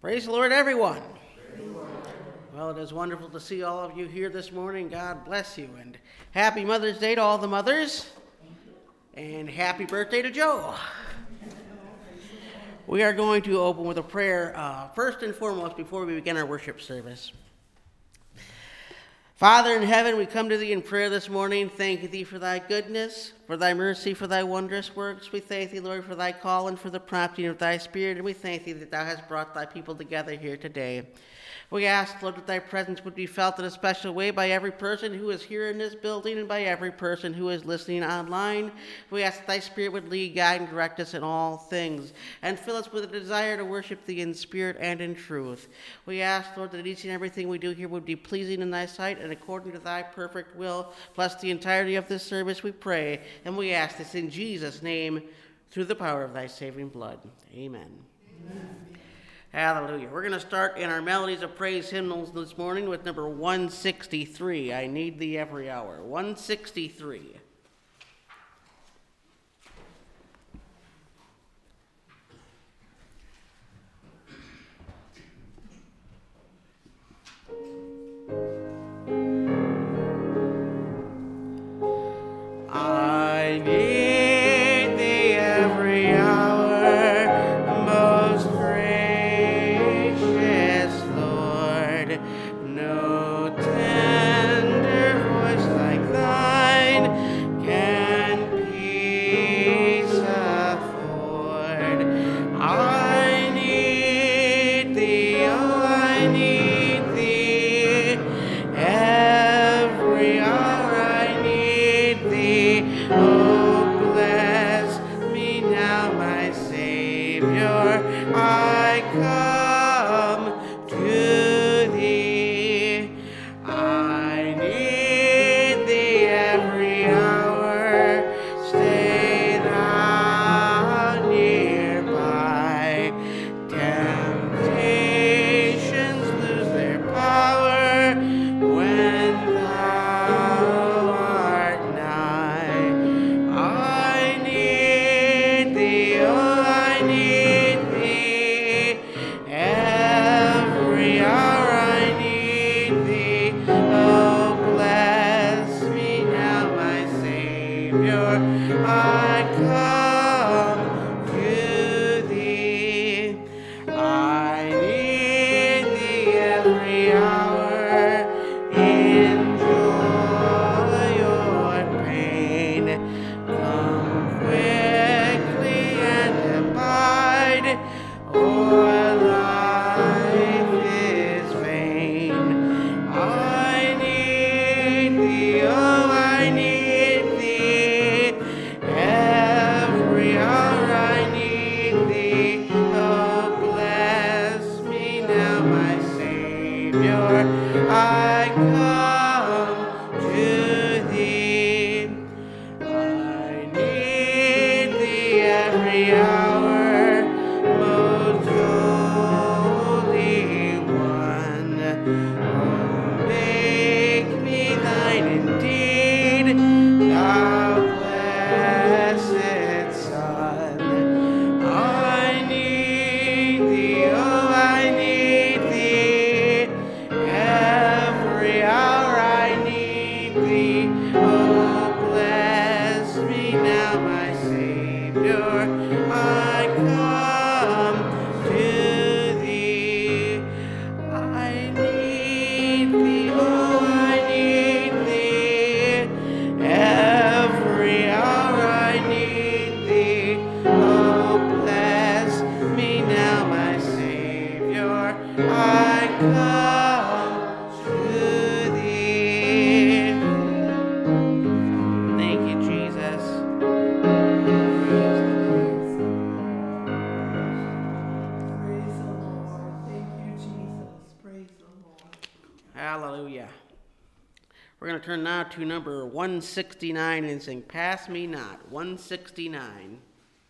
Praise the Lord, everyone. Well, it is wonderful to see all of you here this morning. God bless you. And happy Mother's Day to all the mothers. And happy birthday to Joe. We are going to open with a prayer, first and foremost, before we begin our worship service. Father in heaven, we come to thee in prayer this morning. Thank thee for thy goodness, for thy mercy, for thy wondrous works. We thank thee, Lord, for thy call and for the prompting of thy Spirit. And we thank thee that thou hast brought thy people together here today. We ask, Lord, that thy presence would be felt in a special way by every person who is here in this building and by every person who is listening online. We ask that thy Spirit would lead, guide, and direct us in all things and fill us with a desire to worship thee in spirit and in truth. We ask, Lord, that each and everything we do here would be pleasing in thy sight and according to thy perfect will. Bless the entirety of this service, we pray, and we ask this in Jesus' name through the power of thy saving blood. Amen. Amen. Hallelujah. We're going to start in our Melodies of Praise hymnals this morning with number 163, I Need Thee Every Hour. 163. I need thee every hour, most gracious Lord. No tender voice like thine can peace afford. I need thee, oh, I need thee every hour. I need thee. Oh, bless me now, my Savior. I come to thee. I need thee every hour. Stay thou nearby. Temptations lose their power when thou art nigh. I need thee, oh, I need thee every hour. I need thee. Oh, bless me now, my Savior. I come to thee. I need thee every hour. Enjoy your pain. Come quickly and abide, or life is vain. I need thee, oh, I need thee every hour. I need thee. Oh, bless me now, my Savior. I come to thee. I need thee every hour, most holy one. Oh, make me thine indeed, thou blessed Son. I need thee, oh, I need thee every hour. I need thee. Oh, bless me now, my Savior. I come to thee. I need thee, oh, I need thee every hour. I need thee. Oh, bless me now, my Savior. I come to thee. Thank you, Jesus. Praise the Lord. Thank you, Jesus. Praise the Lord. Hallelujah. We're going to turn now to number 169 and sing Pass Me Not. 169.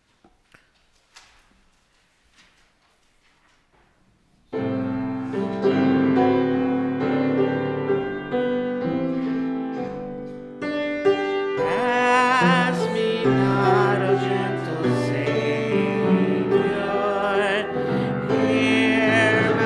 Pass me not, O gentle Savior, hear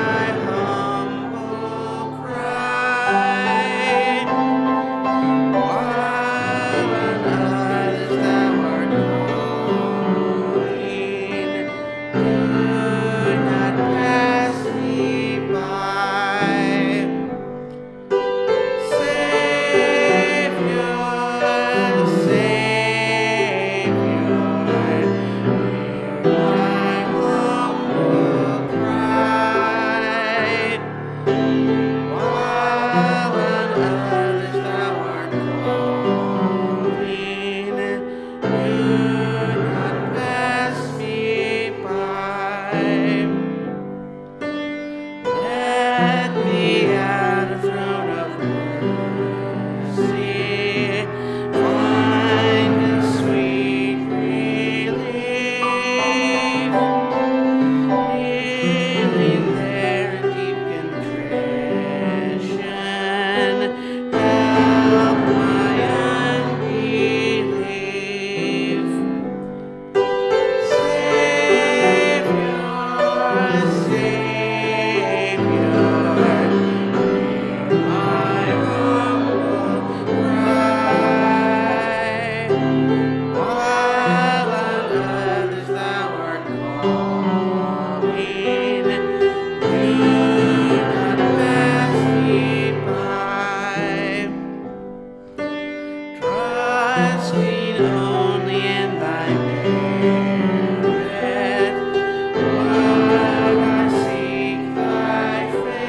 trusting only in thy merit. While I seek thy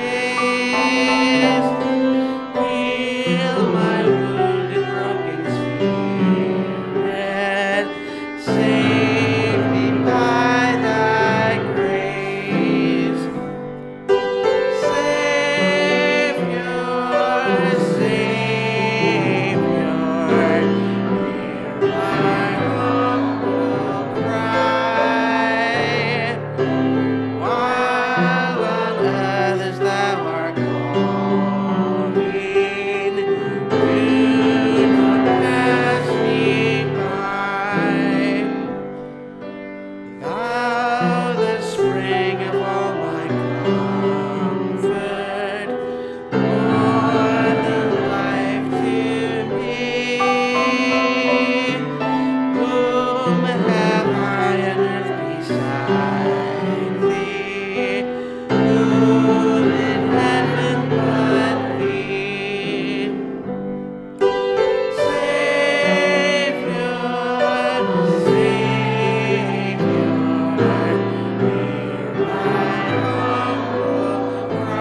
face, heal my wounded, broken spirit. Save me by thy grace. Savior, Savior, hear my humble cry. While on others thou art calling, do not pass me by. Thou, the spring of all my comfort, more than life to me. Whom have I on earth beside thee? Whom in heaven but thee? Savior, Savior, hear my humble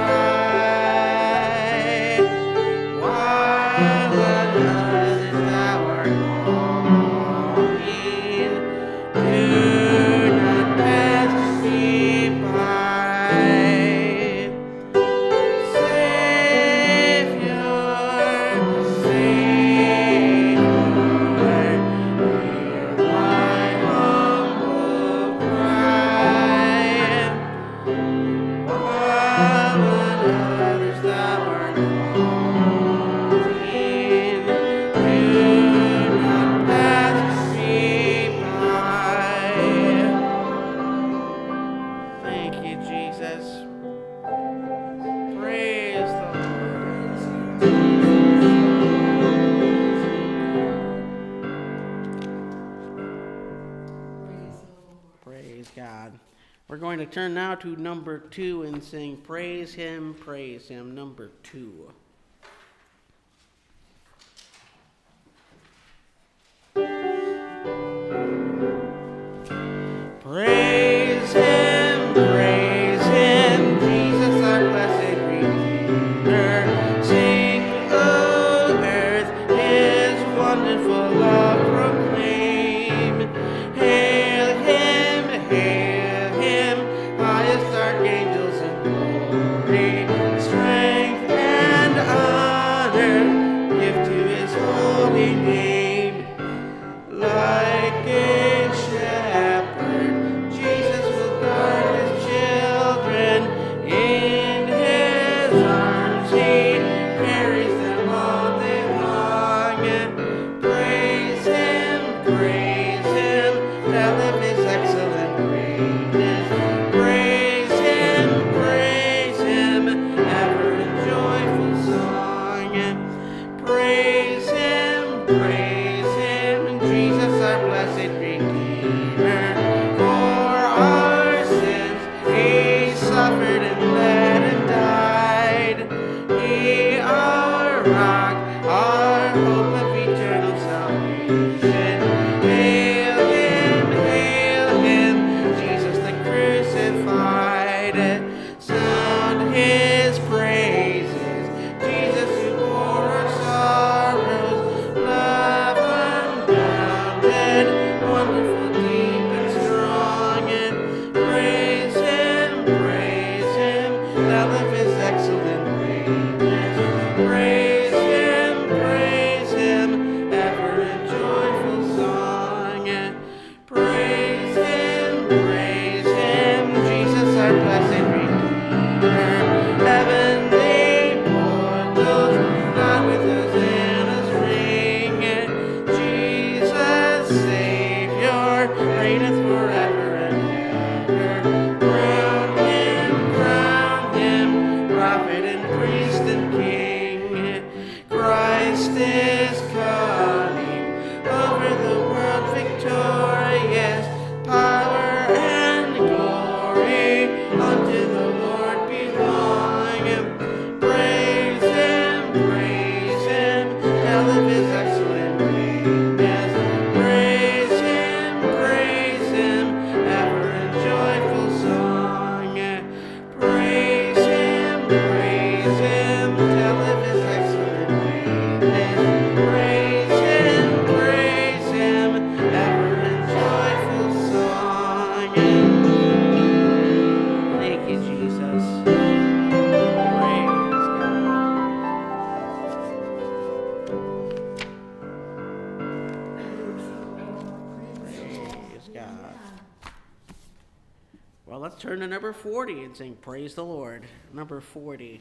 cry. While on others thou art calling, do not pass me by. Savior, Savior, hear my humble cry. While on others thou art calling, do not pass me by. Thank you, Jesus. Praise the Lord. Praise God. We're going to turn now to number 2 and sing Praise Him, number 2. Praise Him, Jesus our blessed Redeemer. Sing, O earth, His wonderful love proclaim. Hail Him, highest archangels in glory. Strength and honor give to His holy name. Like a shepherd, Jesus will guard His children. In His arms He carries them all day long. Praise Him, tell of His excellent greatness. Praise Him, ever in joyful song. Praise Him, Jesus our blessed Redeemer. For our sins He suffered and bled and died. He our rock, our hope of eternal salvation. Hail Him, Jesus the crucified. Sound His praises, Jesus who bore our sorrows. Love let's turn to number 40 and sing Praise the Lord. Number 40.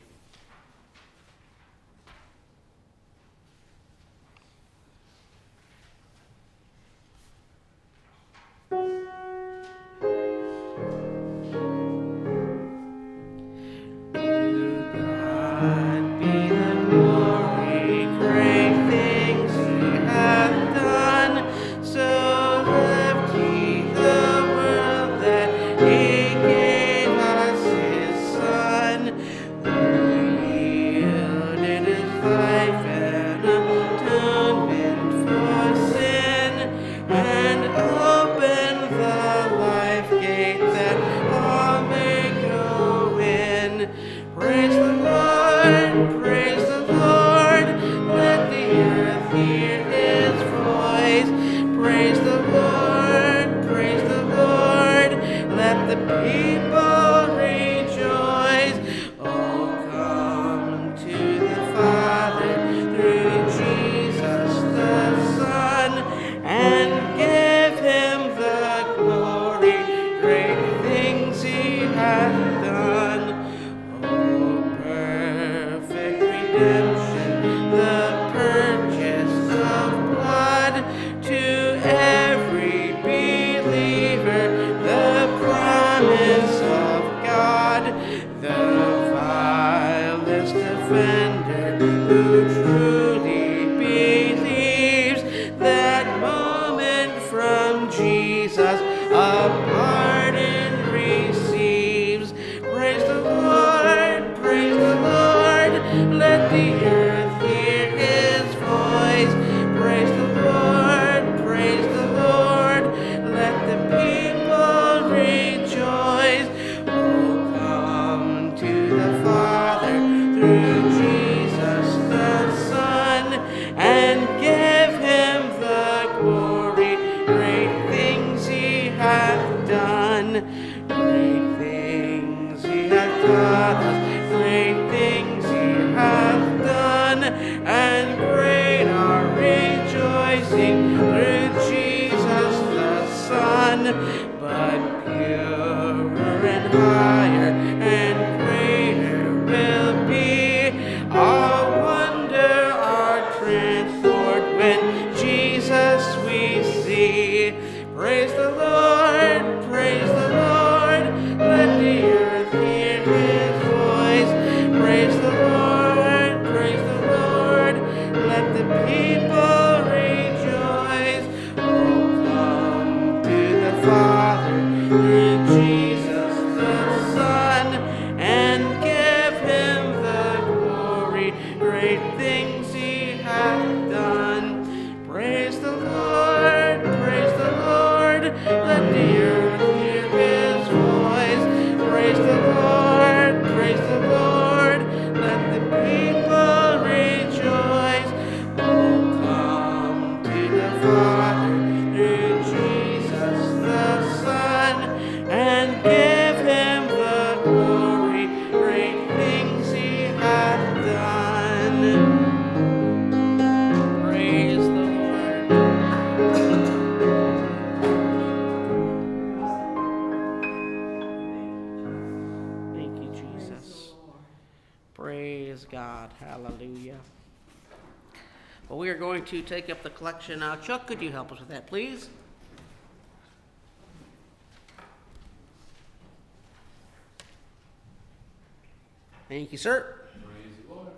To take up the collection now. Chuck, could you help us with that, please? Thank you, sir. Praise the Lord.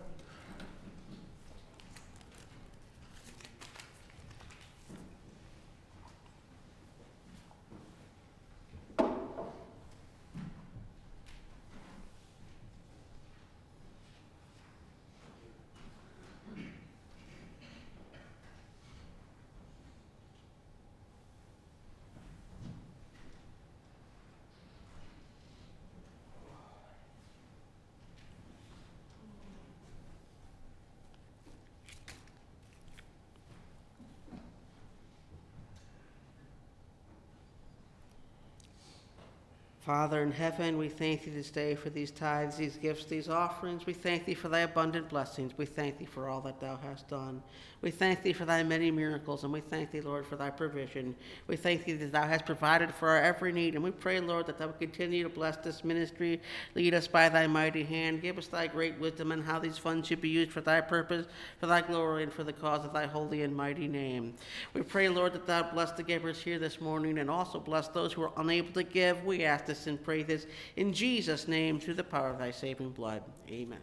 Father in heaven, we thank thee this day for these tithes, these gifts, these offerings. We thank thee for thy abundant blessings. We thank thee for all that thou hast done. We thank thee for thy many miracles, and we thank thee, Lord, for thy provision. We thank thee that thou hast provided for our every need, and we pray, Lord, that thou would continue to bless this ministry, lead us by thy mighty hand, give us thy great wisdom on how these funds should be used for thy purpose, for thy glory, and for the cause of thy holy and mighty name. We pray, Lord, that thou bless the givers here this morning, and also bless those who are unable to give. We ask this and pray this in Jesus' name, through the power of thy saving blood. Amen.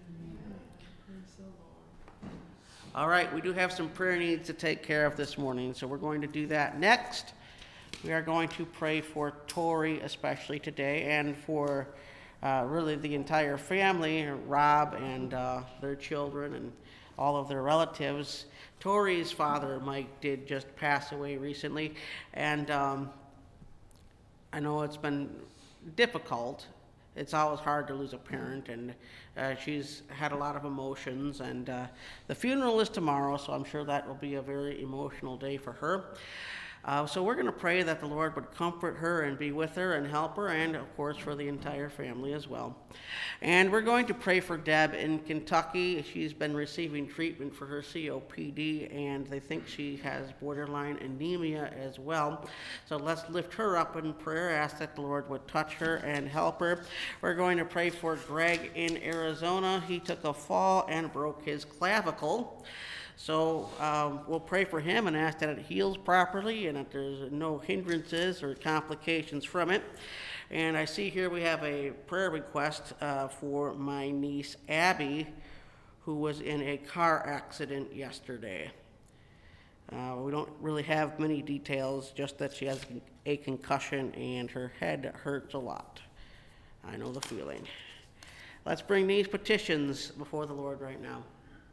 All right, we do have some prayer needs to take care of this morning, so we're going to do that next. We are going to pray for Tori especially today, and for really the entire family, Rob and their children and all of their relatives. Tori's father, Mike, did just pass away recently, and I know it's been difficult. It's always hard to lose a parent, and she's had a lot of emotions, and the funeral is tomorrow, so I'm sure that will be a very emotional day for her. So we're going to pray that the Lord would comfort her and be with her and help her, and of course for the entire family as well. And we're going to pray for Deb in Kentucky. She's been receiving treatment for her COPD, and they think she has borderline anemia as well. So let's lift her up in prayer, ask that the Lord would touch her and help her. We're going to pray for Greg in Arizona. He took a fall and broke his clavicle. So we'll pray for him and ask that it heals properly and that there's no hindrances or complications from it. And I see here we have a prayer request for my niece Abby, who was in a car accident yesterday. We don't really have many details, just that she has a concussion and her head hurts a lot. I know the feeling. Let's bring these petitions before the Lord right now.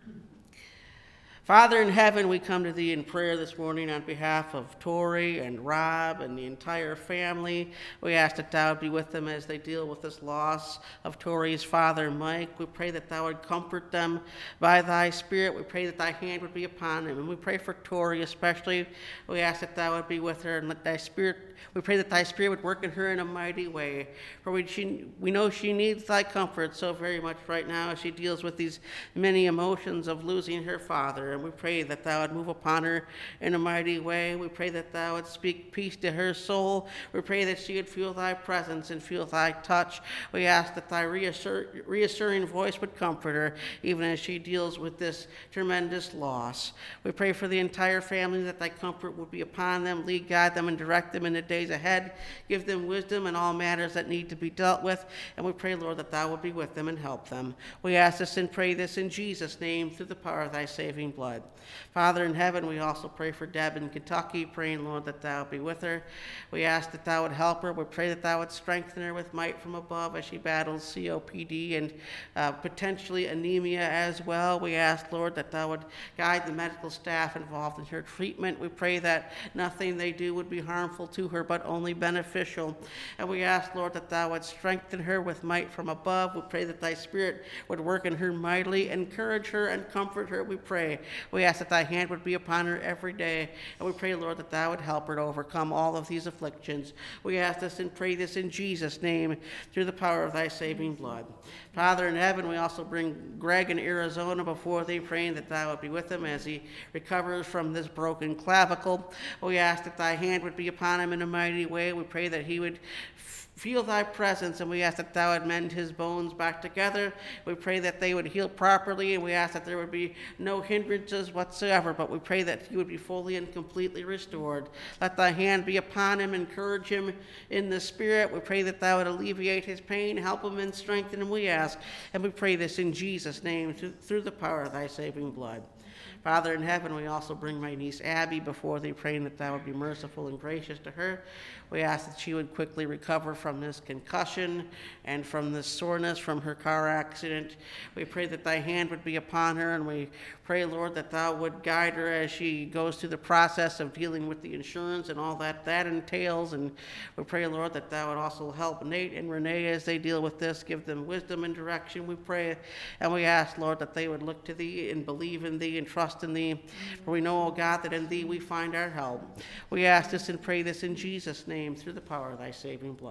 Father in heaven, we come to thee in prayer this morning on behalf of Tori and Rob and the entire family. We ask that thou would be with them as they deal with this loss of Tori's father, Mike. We pray that thou would comfort them by thy Spirit. We pray that thy hand would be upon them. And we pray for Tori especially. We ask that thou would be with her and let thy Spirit, we pray that thy Spirit would work in her in a mighty way. For we know she needs thy comfort so very much right now as she deals with these many emotions of losing her father. And we pray that thou would move upon her in a mighty way. We pray that thou would speak peace to her soul. We pray that she would feel thy presence and feel thy touch. We ask that thy reassuring voice would comfort her even as she deals with this tremendous loss. We pray for the entire family that thy comfort would be upon them. Lead, guide them, and direct them in the days ahead. Give them wisdom in all matters that need to be dealt with. And we pray, Lord, that thou would be with them and help them. We ask this and pray this in Jesus' name through the power of thy saving blood. Father in heaven, we also pray for Deb in Kentucky, praying, Lord, that thou would be with her. We ask that thou would help her. We pray that thou would strengthen her with might from above as she battles COPD and potentially anemia as well. We ask, Lord, that thou would guide the medical staff involved in her treatment. We pray that nothing they do would be harmful to her, but only beneficial. And we ask, Lord, that thou would strengthen her with might from above. We pray that thy Spirit would work in her mightily, encourage her and comfort her, we pray. We ask that thy hand would be upon her every day. And we pray, Lord, that thou would help her to overcome all of these afflictions. We ask this and pray this in Jesus' name through the power of thy saving blood. Father in heaven, we also bring Greg in Arizona before thee, praying that thou would be with him as he recovers from this broken clavicle. We ask that thy hand would be upon him in a mighty way. We pray that he would feel thy presence, and we ask that thou would mend his bones back together. We pray that they would heal properly, and we ask that there would be no hindrances whatsoever, but we pray that he would be fully and completely restored. Let thy hand be upon him, encourage him in the Spirit. We pray that thou would alleviate his pain, help him and strengthen him, we ask. And we pray this in Jesus' name through the power of thy saving blood. Father in heaven, we also bring my niece Abby before thee, praying that thou would be merciful and gracious to her. We ask that she would quickly recover from this concussion and from this soreness from her car accident. We pray that thy hand would be upon her, and we pray, Lord, that thou would guide her as she goes through the process of dealing with the insurance and all that entails. And we pray, Lord, that thou would also help Nate and Renee as they deal with this. Give them wisdom and direction, we pray. And we ask, Lord, that they would look to thee and believe in thee and trust in thee. For we know, O God, that in thee we find our help. We ask this and pray this in Jesus' name through the power of thy saving blood.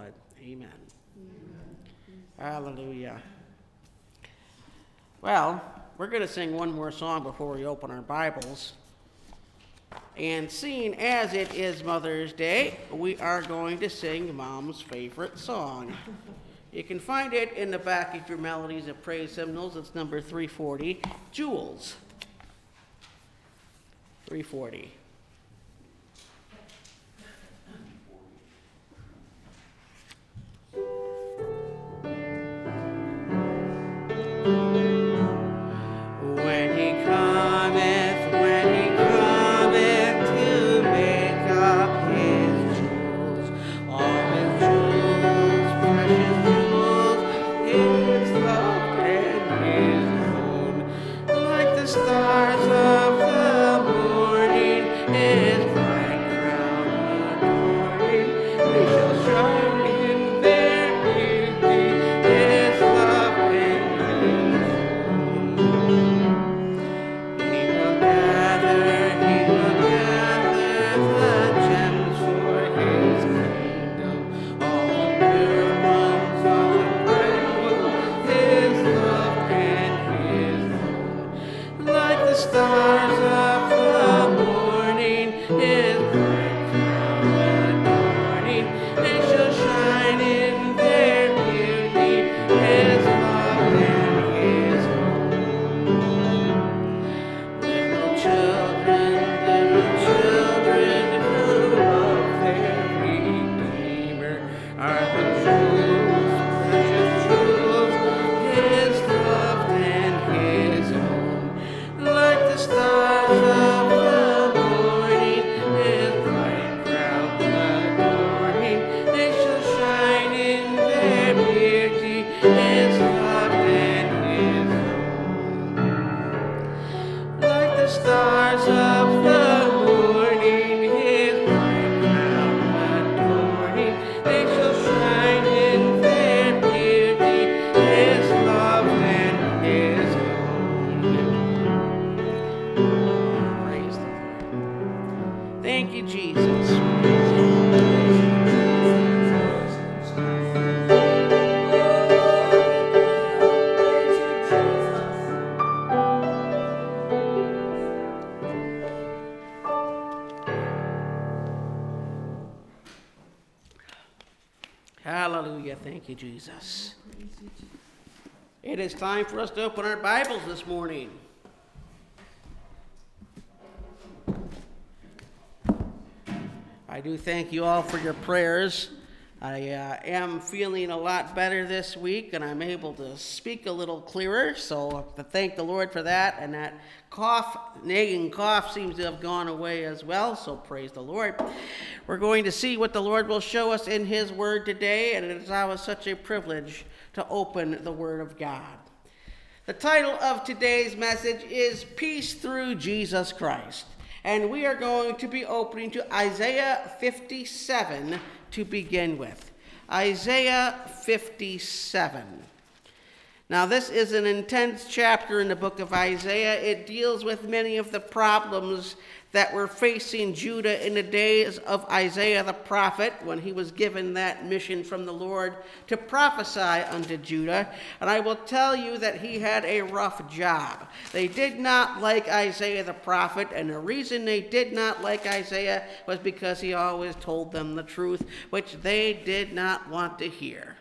Amen. Hallelujah. Well, we're going to sing one more song before we open our Bibles. And seeing as it is Mother's Day, we are going to sing Mom's favorite song. You can find it in the back of your Melodies of Praise hymnals. It's number 340, Jewels. 340. When he cometh to make up his jewels, all his jewels, precious jewels, his love and his own, like the stars of the morning, his bright crown adorning, they shall shine in their beauty, his love and his own. He will gather the gems for his kingdom, all the pure ones, all the bright ones, his love and his own. Like the stars of the morning, his bright crown adorning, they shall shine in their beauty, his love and his own. Little children who love their Redeemer are the jewels, precious jewels, his love and his own. Like the stars of the morning, his bright crown adorning, they shall shine in their beauty, his love and his own. Like the stars of the morning, his bright crown adorning, they shall shine in their beauty, his love and his own. Praise the Lord. Thank you, Jesus. Hallelujah. Thank you, Jesus. It is time for us to open our Bibles this morning. I do thank you all for your prayers. I am feeling a lot better this week, and I'm able to speak a little clearer, so to thank the Lord for that. And that nagging cough seems to have gone away as well, so praise the Lord. We're going to see what the Lord will show us in his word today, and it is always such a privilege to open the word of God. The title of today's message is Peace Through Jesus Christ. And we are going to be opening to Isaiah 57 to begin with. Isaiah 57. Now, this is an intense chapter in the book of Isaiah. It deals with many of the problems that were facing Judah in the days of Isaiah the prophet, when he was given that mission from the Lord to prophesy unto Judah. And I will tell you that he had a rough job. They did not like Isaiah the prophet, and the reason they did not like Isaiah was because he always told them the truth, which they did not want to hear.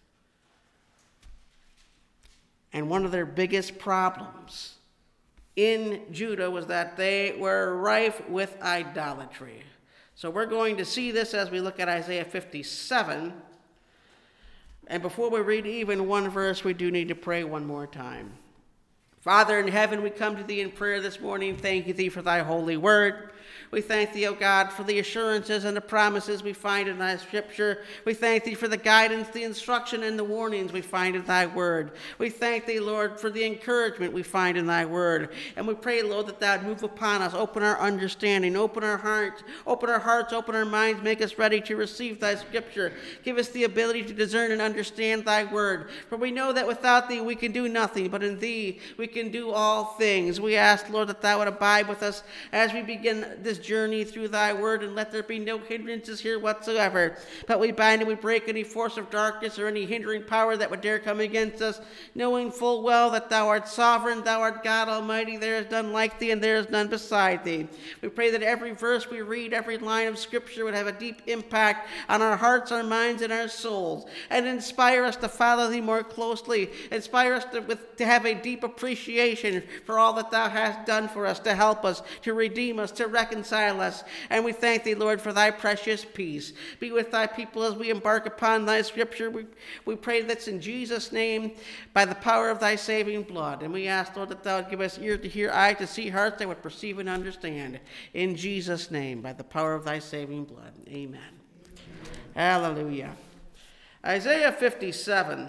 And one of their biggest problems in Judah was that they were rife with idolatry. So we're going to see this as we look at Isaiah 57. And before we read even one verse, we do need to pray one more time. Father in heaven, we come to thee in prayer this morning. Thank you thee for thy holy word. We thank thee, O God, for the assurances and the promises we find in thy scripture. We thank thee for the guidance, the instruction, and the warnings we find in thy word. We thank thee, Lord, for the encouragement we find in thy word. And we pray, Lord, that thou would move upon us, open our understanding, open our hearts, open our minds, make us ready to receive thy scripture. Give us the ability to discern and understand thy word. For we know that without thee we can do nothing, but in thee we can do all things. We ask, Lord, that thou would abide with us as we begin this journey through thy word, and let there be no hindrances here whatsoever. But we bind and we break any force of darkness or any hindering power that would dare come against us, knowing full well that thou art sovereign, thou art God Almighty, there is none like thee, and there is none beside thee. We pray that every verse we read, every line of Scripture would have a deep impact on our hearts, our minds, and our souls, and inspire us to follow thee more closely. Inspire us to have a deep appreciation for all that thou hast done for us, to help us, to redeem us, to reconcile us. And we thank thee, Lord, for thy precious peace. Be with thy people as we embark upon thy Scripture. We pray that's in Jesus' name, by the power of thy saving blood. And we ask, Lord, that thou would give us ears to hear, eyes to see, hearts that would perceive and understand. In Jesus' name, by the power of thy saving blood. Amen. Hallelujah. Isaiah 57.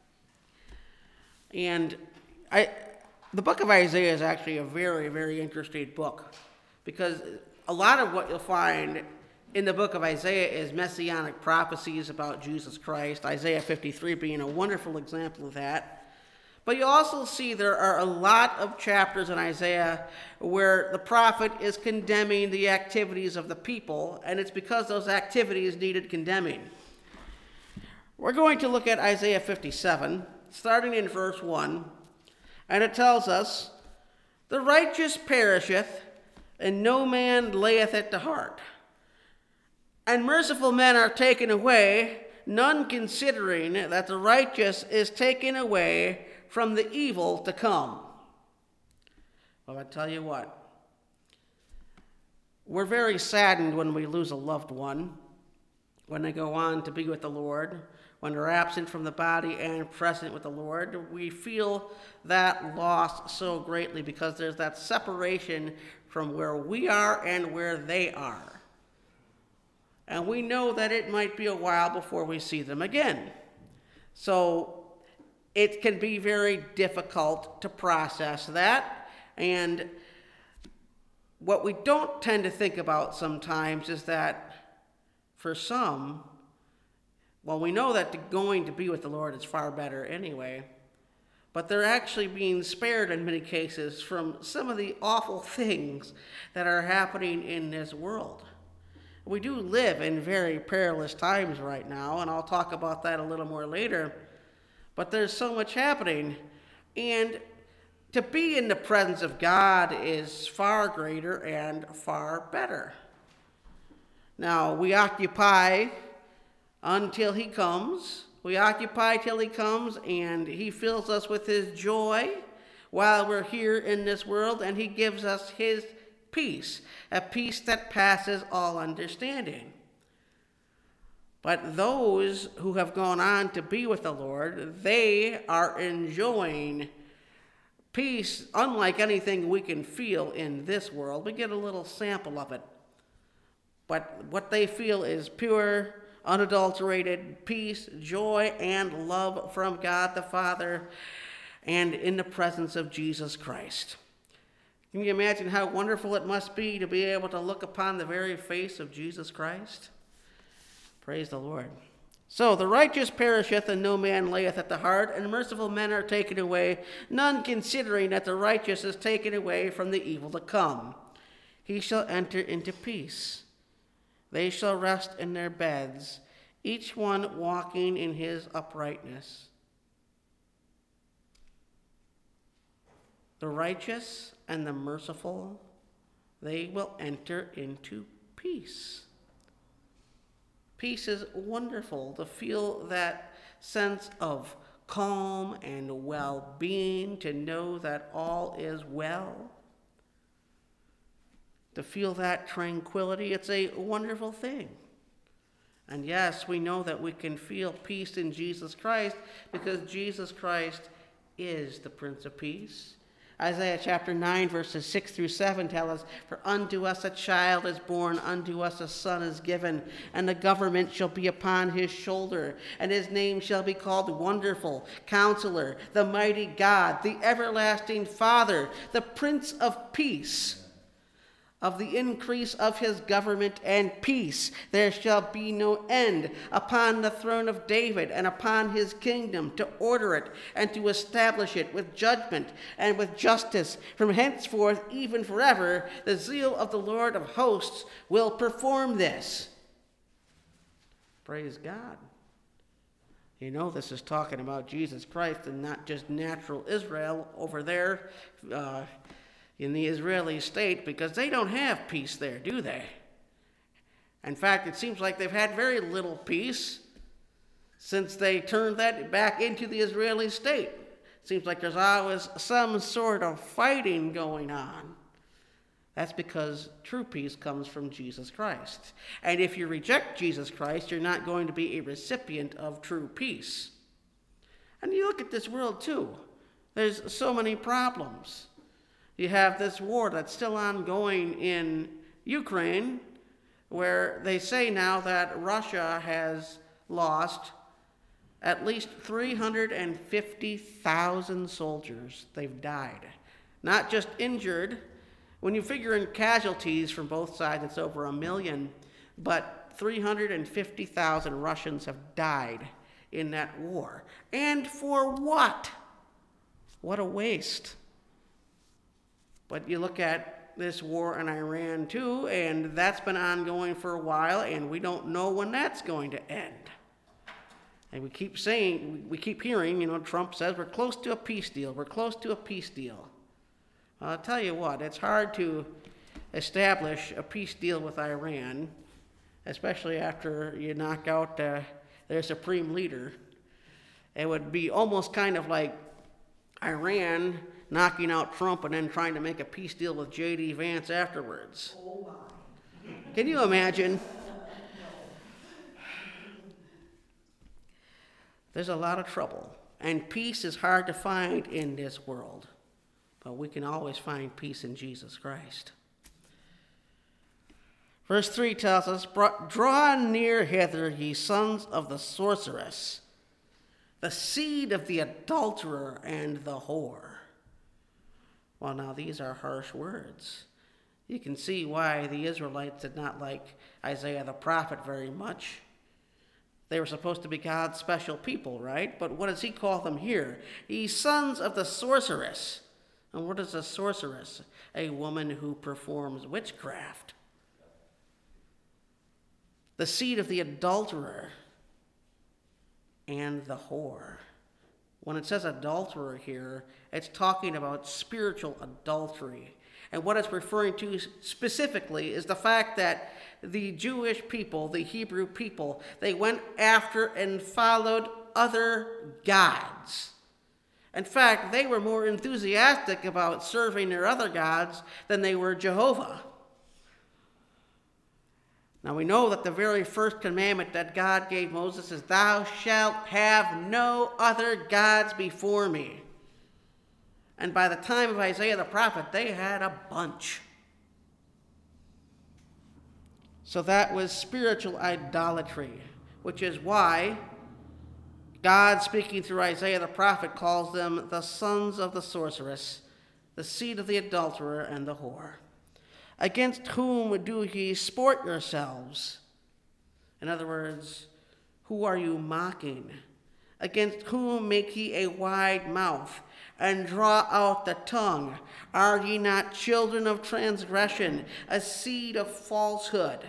And the book of Isaiah is actually a very, very interesting book, because a lot of what you'll find in the book of Isaiah is messianic prophecies about Jesus Christ, Isaiah 53 being a wonderful example of that. But you also see there are a lot of chapters in Isaiah where the prophet is condemning the activities of the people, and it's because those activities needed condemning. We're going to look at Isaiah 57, starting in verse 1, and it tells us, "The righteous perisheth, and no man layeth it to heart. And merciful men are taken away, none considering that the righteous is taken away from the evil to come." Well, I tell you what, we're very saddened when we lose a loved one, when they go on to be with the Lord, when they're absent from the body and present with the Lord. We feel that loss so greatly because there's that separation from where we are and where they are. And we know that it might be a while before we see them again. So it can be very difficult to process that. And what we don't tend to think about sometimes is that for some, well, we know that going to be with the Lord is far better anyway, but they're actually being spared in many cases from some of the awful things that are happening in this world. We do live in very perilous times right now, and I'll talk about that a little more later, but there's so much happening, and to be in the presence of God is far greater and far better. Now, we occupy until he comes. We occupy till he comes, and he fills us with his joy while we're here in this world, and he gives us his peace, a peace that passes all understanding. But those who have gone on to be with the Lord, they are enjoying peace unlike anything we can feel in this world. We get a little sample of it. But what they feel is pure, unadulterated peace, joy, and love from God the Father, and in the presence of Jesus Christ. Can you imagine how wonderful it must be to be able to look upon the very face of Jesus Christ? Praise the Lord. So, the righteous perisheth, and no man layeth at the heart, and merciful men are taken away, none considering that the righteous is taken away from the evil to come. He shall enter into peace. They shall rest in their beds, each one walking in his uprightness. The righteous and the merciful, they will enter into peace. Peace is wonderful, to feel that sense of calm and well-being, to know that all is well. To feel that tranquility, it's a wonderful thing. And yes, we know that we can feel peace in Jesus Christ because Jesus Christ is the Prince of Peace. Isaiah chapter 9, verses 6 through 7 tell us, "For unto us a child is born, unto us a son is given, and the government shall be upon his shoulder, and his name shall be called Wonderful, Counselor, the Mighty God, the Everlasting Father, the Prince of Peace. of the increase of his government and peace. There shall be no end upon the throne of David and upon his kingdom, to order it and to establish it with judgment and with justice from henceforth even forever. The zeal of the Lord of hosts will perform this. Praise God. You know, this is talking about Jesus Christ and not just natural Israel over there in the Israeli state, because they don't have peace there, do they? In fact, it seems like they've had very little peace since they turned that back into the Israeli state. It seems like there's always some sort of fighting going on. That's because true peace comes from Jesus Christ. And if you reject Jesus Christ, you're not going to be a recipient of true peace. And you look at this world too. There's so many problems. You have this war that's still ongoing in Ukraine, where they say now that Russia has lost at least 350,000 soldiers. They've died. Not just injured. When you figure in casualties from both sides, it's over 1 million, but 350,000 Russians have died in that war. And for what? What a waste. But you look at this war in Iran too, and that's been ongoing for a while, and we don't know when that's going to end. And we keep hearing, Trump says we're close to a peace deal. We're close to a peace deal. I'll tell you what, it's hard to establish a peace deal with Iran, especially after you knock out their supreme leader. It would be almost kind of like Iran knocking out Trump and then trying to make a peace deal with J.D. Vance afterwards. Oh my. Can you imagine? There's a lot of trouble, and peace is hard to find in this world, but we can always find peace in Jesus Christ. Verse 3 tells us, "Draw near hither, ye sons of the sorceress, the seed of the adulterer and the whore." Well, now these are harsh words. You can see why the Israelites did not like Isaiah the prophet very much. They were supposed to be God's special people, right? But what does he call them here? Ye sons of the sorceress. And what is a sorceress? A woman who performs witchcraft. The seed of the adulterer and the whore. When it says adulterer here, it's talking about spiritual adultery. And what it's referring to specifically is the fact that the Jewish people, the Hebrew people, they went after and followed other gods. In fact, they were more enthusiastic about serving their other gods than they were Jehovah. Now we know that the very first commandment that God gave Moses is, "Thou shalt have no other gods before me." And by the time of Isaiah the prophet, they had a bunch. So that was spiritual idolatry, which is why God, speaking through Isaiah the prophet, calls them the sons of the sorceress, the seed of the adulterer and the whore. Against whom do ye sport yourselves? In other words, who are you mocking? Against whom make ye a wide mouth, and draw out the tongue? Are ye not children of transgression, a seed of falsehood?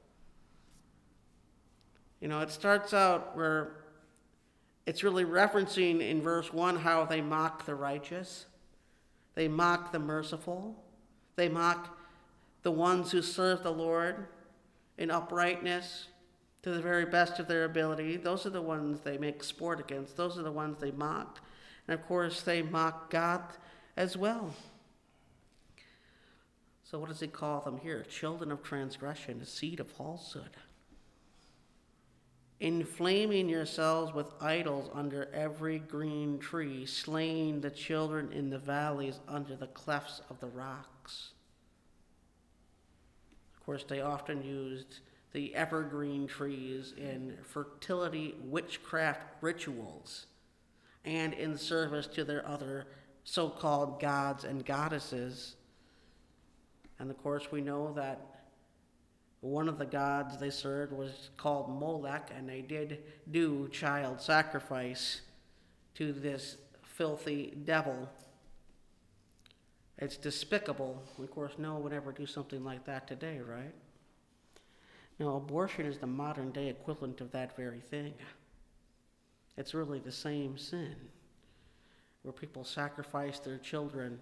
It starts out where it's really referencing in verse 1 how they mock the righteous. They mock the merciful. They mock the ones who serve the Lord in uprightness to the very best of their ability. Those are the ones they make sport against. Those are the ones they mock. And of course, they mock God as well. So what does he call them here? Children of transgression, a seed of falsehood. Inflaming yourselves with idols under every green tree, slaying the children in the valleys under the clefts of the rocks. Of course, they often used the evergreen trees in fertility witchcraft rituals and in service to their other so-called gods and goddesses. And of course, we know that one of the gods they served was called Molech, and they did do child sacrifice to this filthy devil. It's despicable. Of course, no one would ever do something like that today, right? Now, abortion is the modern day equivalent of that very thing. It's really the same sin, where people sacrifice their children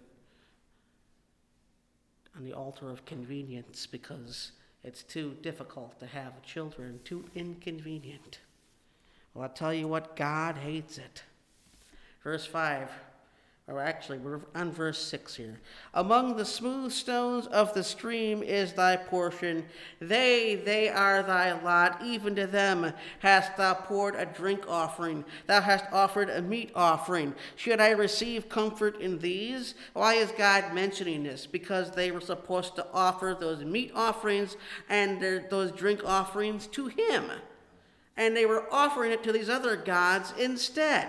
on the altar of convenience because it's too difficult to have children, too inconvenient. Well, I'll tell you what, God hates it. Verse 5, or actually, we're on verse 6 here. Among the smooth stones of the stream is thy portion. They are thy lot. Even to them hast thou poured a drink offering. Thou hast offered a meat offering. Should I receive comfort in these? Why is God mentioning this? Because they were supposed to offer those meat offerings and those drink offerings to him. And they were offering it to these other gods instead.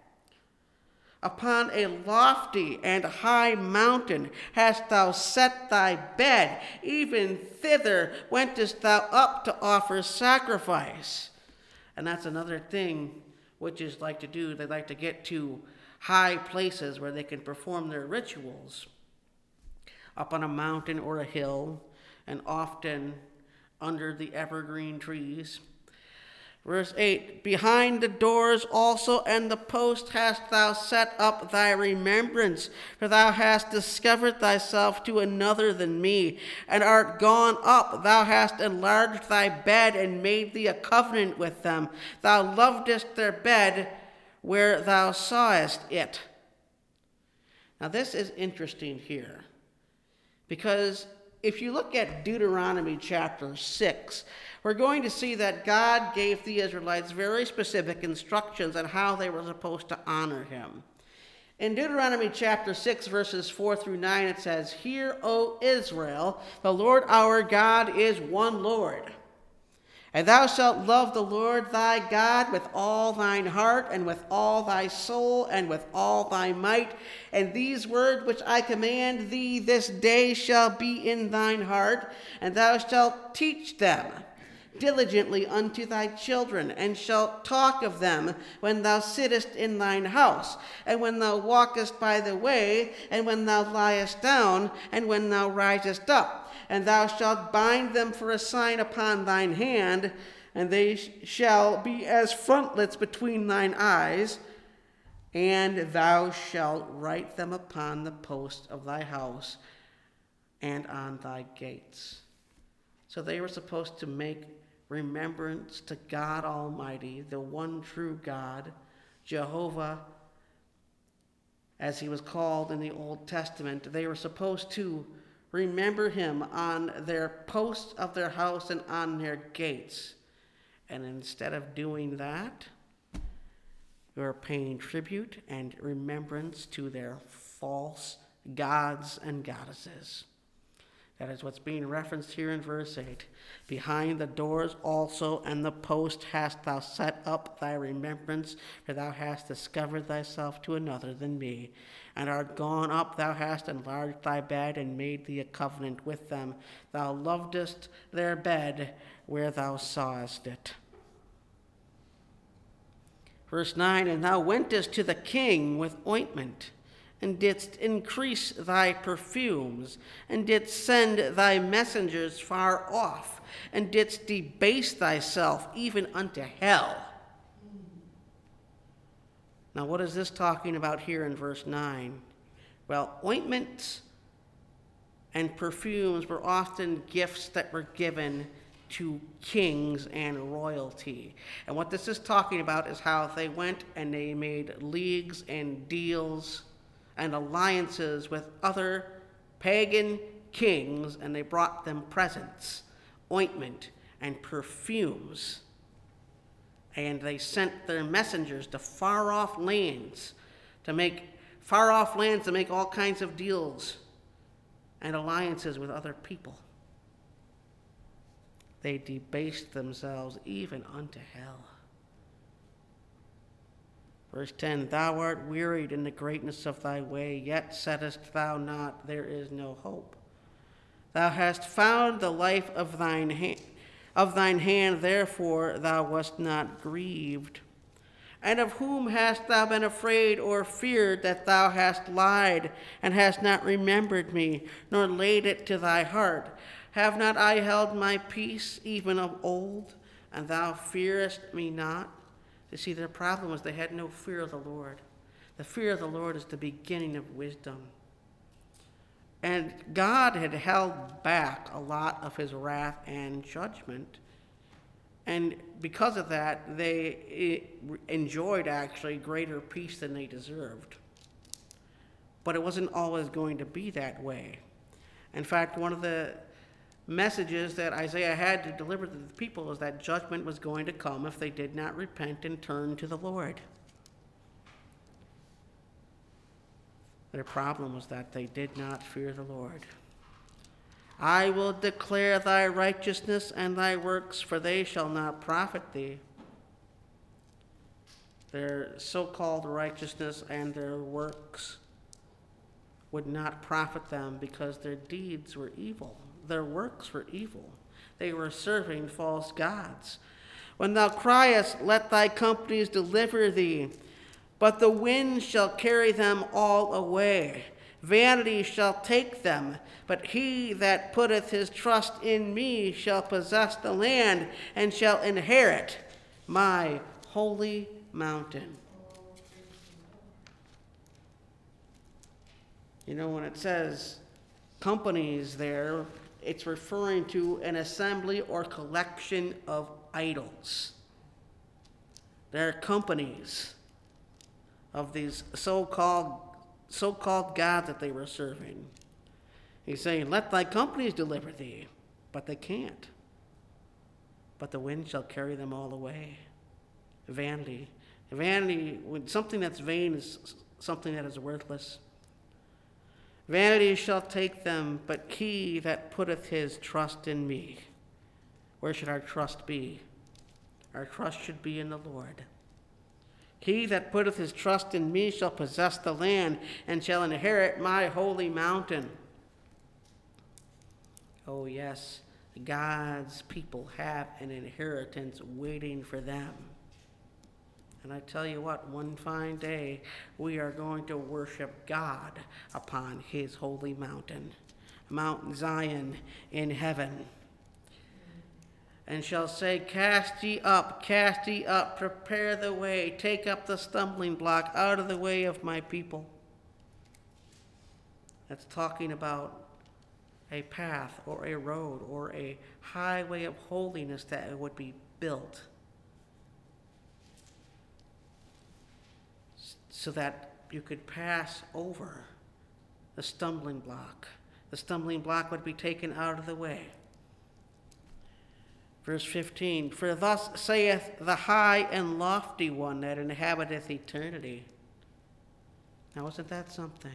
Upon a lofty and high mountain hast thou set thy bed, even thither wentest thou up to offer sacrifice. And that's another thing witches like to do. They like to get to high places where they can perform their rituals. Up on a mountain or a hill, and often under the evergreen trees. Verse 8, behind the doors also and the post hast thou set up thy remembrance, for thou hast discovered thyself to another than me, and art gone up. Thou hast enlarged thy bed and made thee a covenant with them. Thou lovedest their bed where thou sawest it. Now this is interesting here, because if you look at Deuteronomy chapter 6, we're going to see that God gave the Israelites very specific instructions on how they were supposed to honor him. In Deuteronomy chapter 6, verses 4 through 9, it says, Hear, O Israel, the Lord our God is one Lord. And thou shalt love the Lord thy God with all thine heart, and with all thy soul, and with all thy might. And these words which I command thee this day shall be in thine heart, and thou shalt teach them diligently unto thy children, and shalt talk of them when thou sittest in thine house, and when thou walkest by the way, and when thou liest down, and when thou risest up. And thou shalt bind them for a sign upon thine hand, and they shall be as frontlets between thine eyes, and thou shalt write them upon the posts of thy house and on thy gates. So they were supposed to make remembrance to God Almighty, the one true God, Jehovah, as he was called in the Old Testament. They were supposed to remember him on their posts of their house and on their gates. And instead of doing that, they were paying tribute and remembrance to their false gods and goddesses. That is what's being referenced here in verse 8. Behind the doors also and the post hast thou set up thy remembrance, for thou hast discovered thyself to another than me. And art gone up, thou hast enlarged thy bed, and made thee a covenant with them. Thou lovedest their bed where thou sawest it. Verse 9, and thou wentest to the king with ointment, and didst increase thy perfumes, and didst send thy messengers far off, and didst debase thyself even unto hell. Now, what is this talking about here in verse 9? Well, ointments and perfumes were often gifts that were given to kings and royalty. And what this is talking about is how they went and they made leagues and deals and alliances with other pagan kings, and they brought them presents, ointment, and perfumes. And they sent their messengers to far-off lands to make all kinds of deals and alliances with other people. They debased themselves even unto hell. Verse 10, thou art wearied in the greatness of thy way, yet saidst thou not, there is no hope. Thou hast found the life of thine hand, therefore thou wast not grieved. And of whom hast thou been afraid or feared that thou hast lied, and hast not remembered me, nor laid it to thy heart? Have not I held my peace even of old, and thou fearest me not? You see, their problem was they had no fear of the Lord. The fear of the Lord is the beginning of wisdom. And God had held back a lot of his wrath and judgment. And because of that, they enjoyed actually greater peace than they deserved. But it wasn't always going to be that way. In fact, one of the messages that Isaiah had to deliver to the people is that judgment was going to come if they did not repent and turn to the Lord. Their problem was that they did not fear the Lord. I will declare thy righteousness and thy works, for they shall not profit thee. Their so-called righteousness and their works would not profit them because their deeds were evil. Their works were evil. They were serving false gods. When thou criest, let thy companies deliver thee, but the wind shall carry them all away. Vanity shall take them, but he that putteth his trust in me shall possess the land and shall inherit my holy mountain. You know, when it says companies there, it's referring to an assembly or collection of idols. There are companies of these so-called God that they were serving. He's saying, let thy companies deliver thee, but they can't. But the wind shall carry them all away. Vanity. Vanity, when something that's vain is something that is worthless. Vanity shall take them, but he that putteth his trust in me. Where should our trust be? Our trust should be in the Lord. He that putteth his trust in me shall possess the land and shall inherit my holy mountain. Oh yes, God's people have an inheritance waiting for them. And I tell you what, one fine day we are going to worship God upon his holy mountain, Mount Zion in heaven. And shall say, cast ye up, prepare the way, take up the stumbling block out of the way of my people. That's talking about a path or a road or a highway of holiness that would be built so that you could pass over the stumbling block. The stumbling block would be taken out of the way. Verse 15, for thus saith the high and lofty one that inhabiteth eternity. Now isn't that something?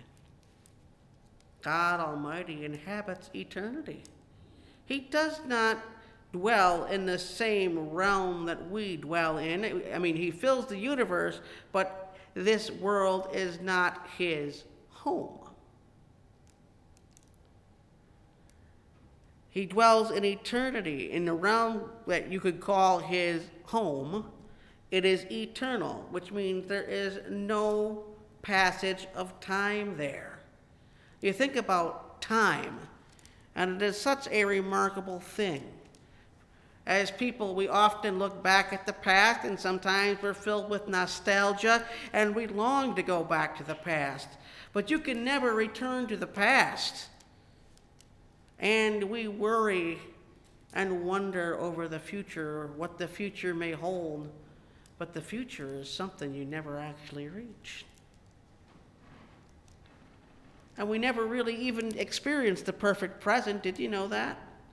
God Almighty inhabits eternity. He does not dwell in the same realm that we dwell in. I mean, he fills the universe, but this world is not his home. He dwells in eternity, in the realm that you could call his home. It is eternal, which means there is no passage of time there. You think about time, and it is such a remarkable thing. As people, we often look back at the past, and sometimes we're filled with nostalgia, and we long to go back to the past. But you can never return to the past. And we worry and wonder over the future, what the future may hold. But the future is something you never actually reach. And we never really even experienced the perfect present. Did you know that?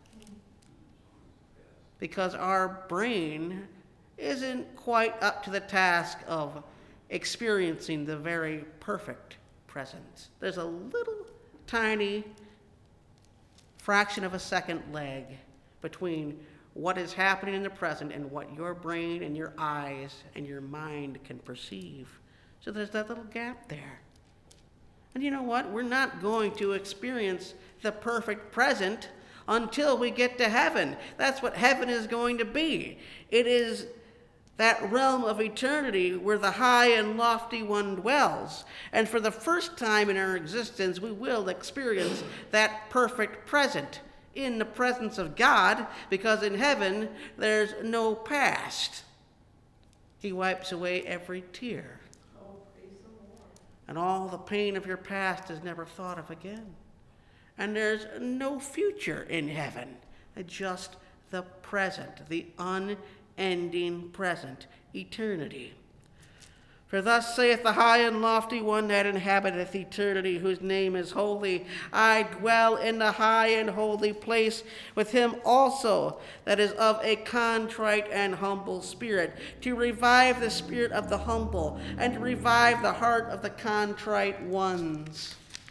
Because our brain isn't quite up to the task of experiencing the very perfect present. There's a little tiny fraction of a second lag between what is happening in the present and what your brain and your eyes and your mind can perceive. So there's that little gap there. And you know what? We're not going to experience the perfect present until we get to heaven. That's what heaven is going to be. It is that realm of eternity where the high and lofty one dwells. And for the first time in our existence, we will experience that perfect present in the presence of God, because in heaven there's no past. He wipes away every tear. Oh, praise the Lord. And all the pain of your past is never thought of again. And there's no future in heaven, just the present, the unending present, eternity. For thus saith the high and lofty one that inhabiteth eternity, whose name is holy. I dwell in the high and holy place with him also that is of a contrite and humble spirit, to revive the spirit of the humble, and to revive the heart of the contrite ones.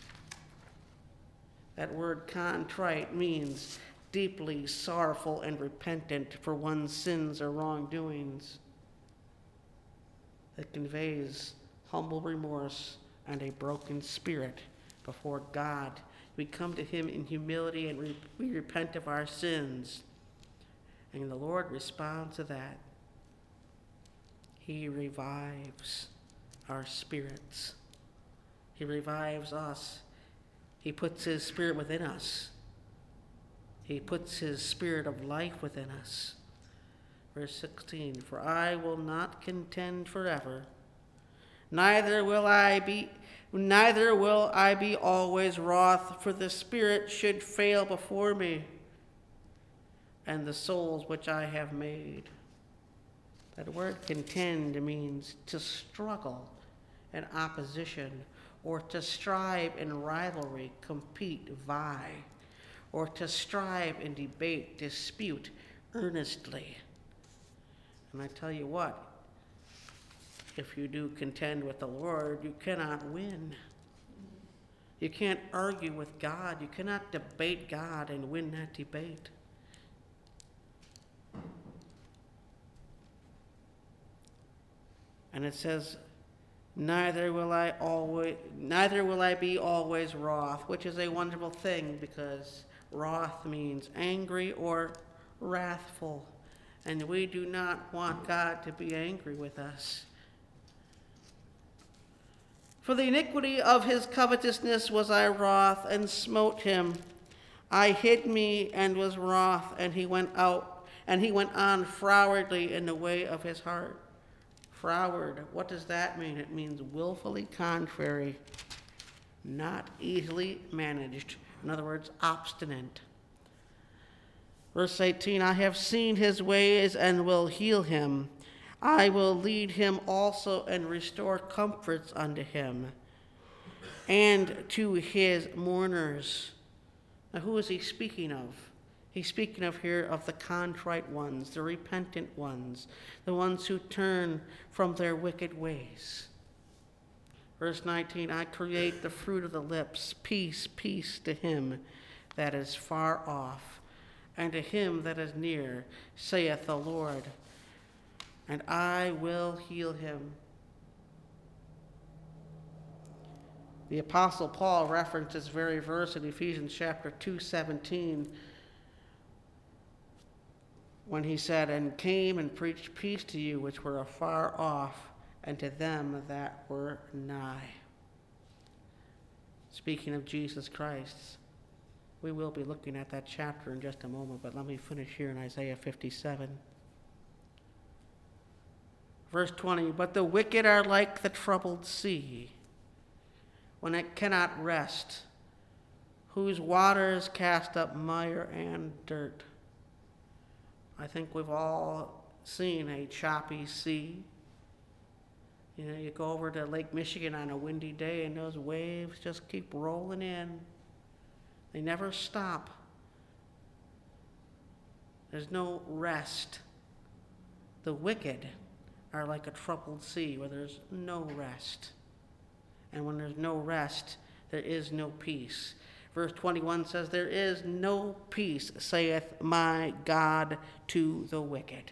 That word contrite means deeply sorrowful and repentant for one's sins or wrongdoings. It conveys humble remorse and a broken spirit before God. We come to him in humility and we repent of our sins. And the Lord responds to that. He revives our spirits. He revives us. He puts his spirit within us. He puts his spirit of life within us. Verse 16, for I will not contend forever, neither will I be always wroth, for the spirit should fail before me, and the souls which I have made. That word contend means to struggle in opposition, or to strive in rivalry, compete, vie, or to strive in debate, dispute earnestly. And I tell you what, if you do contend with the Lord, you cannot win. You can't argue with God. You cannot debate God and win that debate. And it says, neither will I be always wroth, which is a wonderful thing, because wrath means angry or wrathful. And we do not want God to be angry with us. For the iniquity of his covetousness was I wroth, and smote him. I hid me and was wroth, and he went on frowardly in the way of his heart. Froward, what does that mean? It means willfully contrary, not easily managed. In other words, obstinate. Verse 18, I have seen his ways and will heal him. I will lead him also and restore comforts unto him and to his mourners. Now, who is he speaking of? He's speaking of here of the contrite ones, the repentant ones, the ones who turn from their wicked ways. Verse 19, I create the fruit of the lips, peace, peace to him that is far off, and to him that is near, saith the Lord, and I will heal him. The Apostle Paul referenced this very verse in Ephesians chapter 2:17, when he said, and came and preached peace to you which were afar off, and to them that were nigh. Speaking of Jesus Christ, we will be looking at that chapter in just a moment, but let me finish here in Isaiah 57. Verse 20, but the wicked are like the troubled sea, when it cannot rest, whose waters cast up mire and dirt. I think we've all seen a choppy sea. You know, you go over to Lake Michigan on a windy day and those waves just keep rolling in. They never stop. There's no rest. The wicked are like a troubled sea where there's no rest. And when there's no rest, there is no peace. Verse 21 says, there is no peace, saith my God, to the wicked.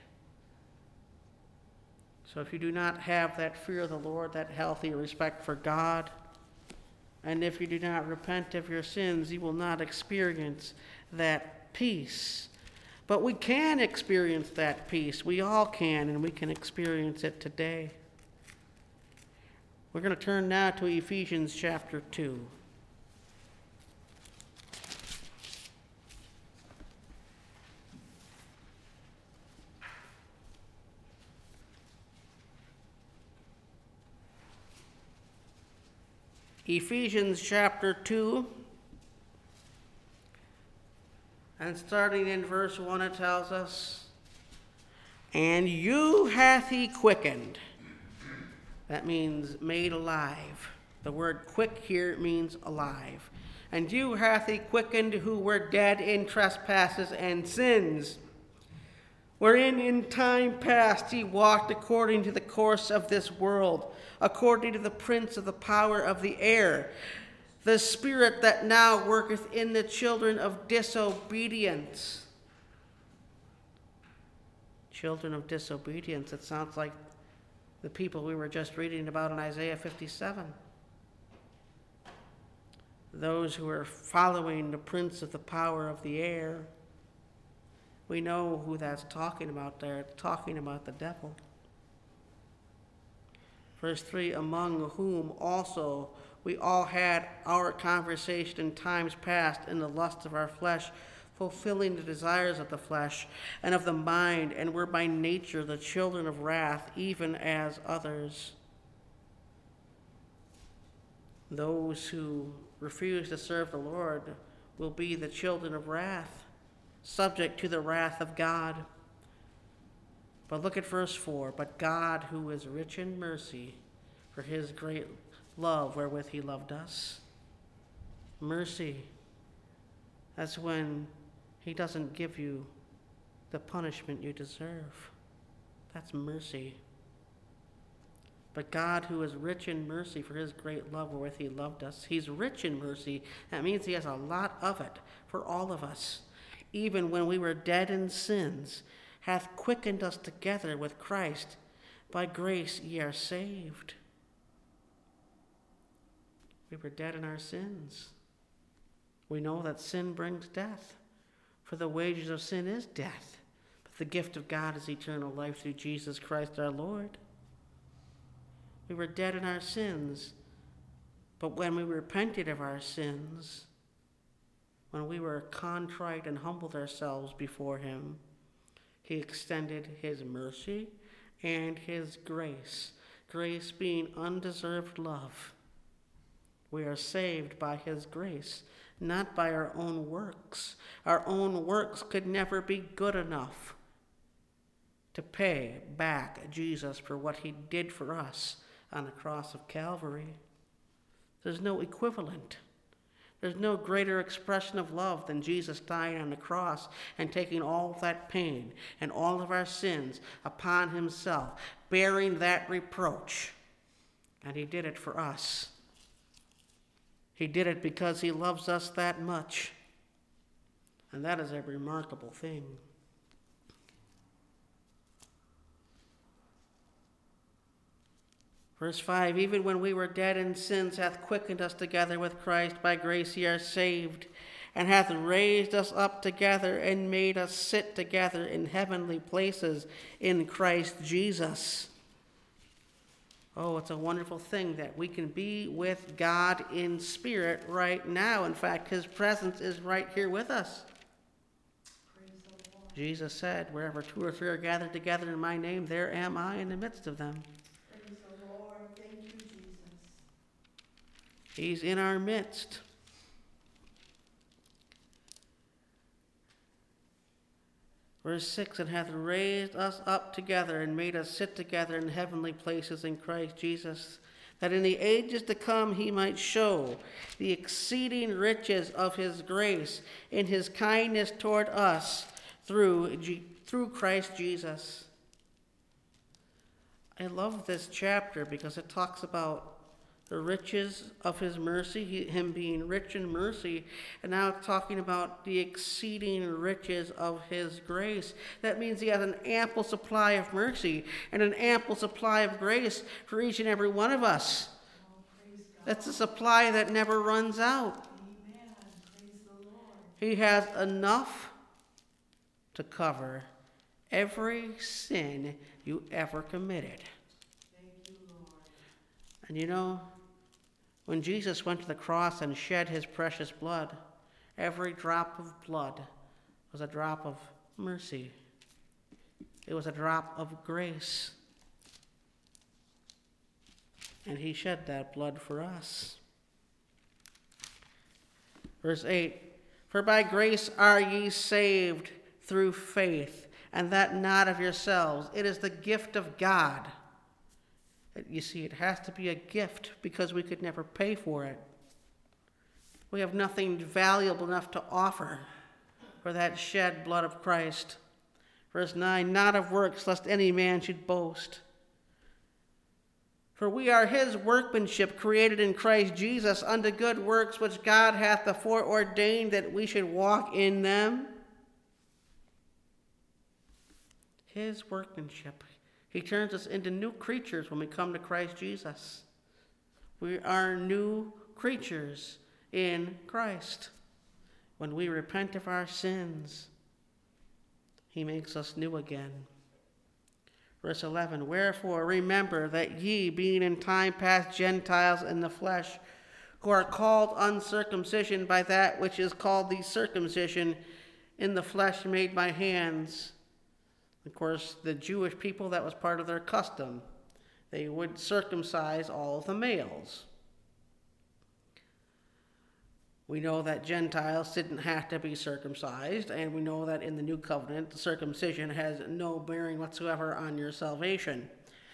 So if you do not have that fear of the Lord, that healthy respect for God, And if you do not repent of your sins, you will not experience that peace. But we can experience that peace. We all can, and we can experience it today. We're going to turn now to Ephesians chapter 2. Ephesians chapter 2, and starting in verse 1, it tells us, "And you hath he quickened." That means made alive. The word quick here means alive. "And you hath he quickened who were dead in trespasses and sins, wherein in time past he walked according to the course of this world, according to the prince of the power of the air, the spirit that now worketh in the children of disobedience." Children of disobedience, it sounds like the people we were just reading about in Isaiah 57. Those who are following the prince of the power of the air. We know who that's talking about there. It's talking about the devil. Verse 3, "Among whom also we all had our conversation in times past in the lust of our flesh, fulfilling the desires of the flesh and of the mind, and were by nature the children of wrath, even as others." Those who refuse to serve the Lord will be the children of wrath, subject to the wrath of God. But look at verse 4. "But God, who is rich in mercy, for his great love wherewith he loved us." Mercy. That's when he doesn't give you the punishment you deserve. That's mercy. "But God, who is rich in mercy, for his great love wherewith he loved us." He's rich in mercy. That means he has a lot of it for all of us. "Even when we were dead in sins, hath quickened us together with Christ. By grace ye are saved." We were dead in our sins. We know that sin brings death, for the wages of sin is death, but the gift of God is eternal life through Jesus Christ our Lord. We were dead in our sins, but when we repented of our sins, when we were contrite and humbled ourselves before him, he extended his mercy and his grace, grace being undeserved love. We are saved by his grace, not by our own works. Our own works could never be good enough to pay back Jesus for what he did for us on the cross of Calvary. There's no equivalent. There's no greater expression of love than Jesus dying on the cross and taking all of that pain and all of our sins upon himself, bearing that reproach. And he did it for us. He did it because he loves us that much. And that is a remarkable thing. Verse 5, "Even when we were dead in sins, hath quickened us together with Christ. By grace ye are saved, and hath raised us up together and made us sit together in heavenly places in Christ Jesus." Oh, it's a wonderful thing that we can be with God in spirit right now. In fact, his presence is right here with us. Jesus said, "Wherever 2 or 3 are gathered together in my name, there am I in the midst of them." Praise the Lord. Thank you, Jesus. He's in our midst. Verse 6, "And hath raised us up together and made us sit together in heavenly places in Christ Jesus, that in the ages to come he might show the exceeding riches of his grace in his kindness toward us through Christ Jesus." I love this chapter because it talks about the riches of his mercy, him being rich in mercy, and now it's talking about the exceeding riches of his grace. That means he has an ample supply of mercy and an ample supply of grace for each and every one of us. Oh, praise It's a supply that never runs out. He has enough to cover every sin you ever committed. And you know, when Jesus went to the cross and shed his precious blood, every drop of blood was a drop of mercy. It was a drop of grace. And he shed that blood for us. Verse 8, for by grace are ye saved through faith, and that not of yourselves. It is the gift of God. You see, it has to be a gift because we could never pay for it. We have nothing valuable enough to offer for that shed blood of Christ. Verse 9, not of works, lest any man should boast. For we are his workmanship, created in Christ Jesus, unto good works which God hath before ordained that we should walk in them. His workmanship. He turns us into new creatures when we come to Christ Jesus. We are new creatures in Christ. When we repent of our sins, he makes us new again. Verse 11, wherefore remember that ye, being in time past Gentiles in the flesh, who are called uncircumcision by that which is called the circumcision in the flesh made by hands. Of course, the Jewish people, that was part of their custom. They would circumcise all of the males. We know that Gentiles didn't have to be circumcised, and we know that in the New Covenant, the circumcision has no bearing whatsoever on your salvation.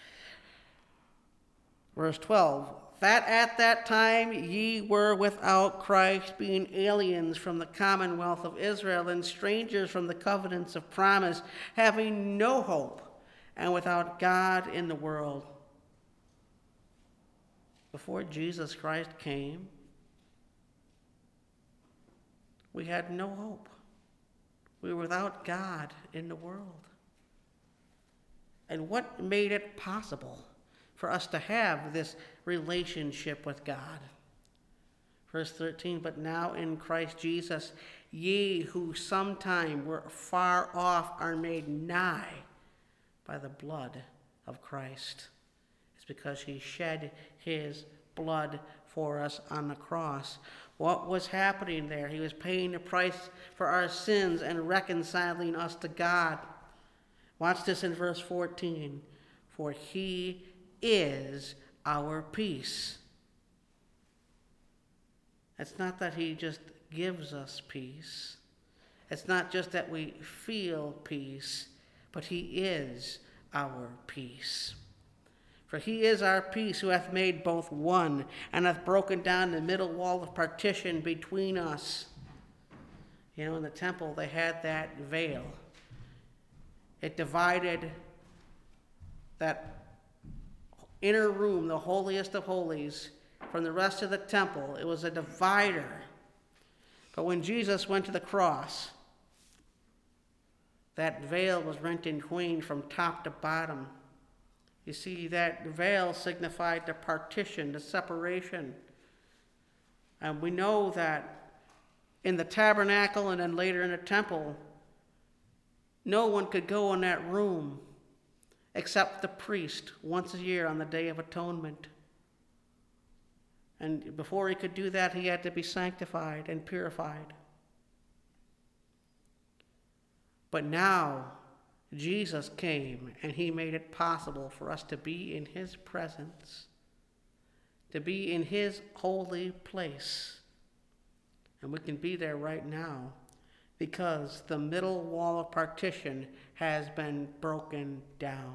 Verse 12, that at that time ye were without Christ, being aliens from the commonwealth of Israel, and strangers from the covenants of promise, having no hope, and without God in the world. Before Jesus Christ came, we had no hope. We were without God in the world. And what made it possible for us to have this relationship with God? Verse 13, but now in Christ Jesus, ye who sometime were far off are made nigh by the blood of Christ. It's because he shed his blood for us on the cross. What was happening there? He was paying the price for our sins and reconciling us to God. Watch this in verse 14. For he is our peace. It's not that he just gives us peace. It's not just that we feel peace, but he is our peace. For he is our peace, who hath made both one, and hath broken down the middle wall of partition between us. You know, in the temple, they had that veil. It divided that inner room, the holiest of holies, from the rest of the temple. It was a divider. But when Jesus went to the cross, that veil was rent in twain from top to bottom. You see, that veil signified the partition, the separation. And we know that in the tabernacle and then later in the temple, no one could go in that room except the priest once a year on the Day of Atonement. And before he could do that, he had to be sanctified and purified. But now, Jesus came and he made it possible for us to be in his presence, to be in his holy place. And we can be there right now because the middle wall of partition has been broken down.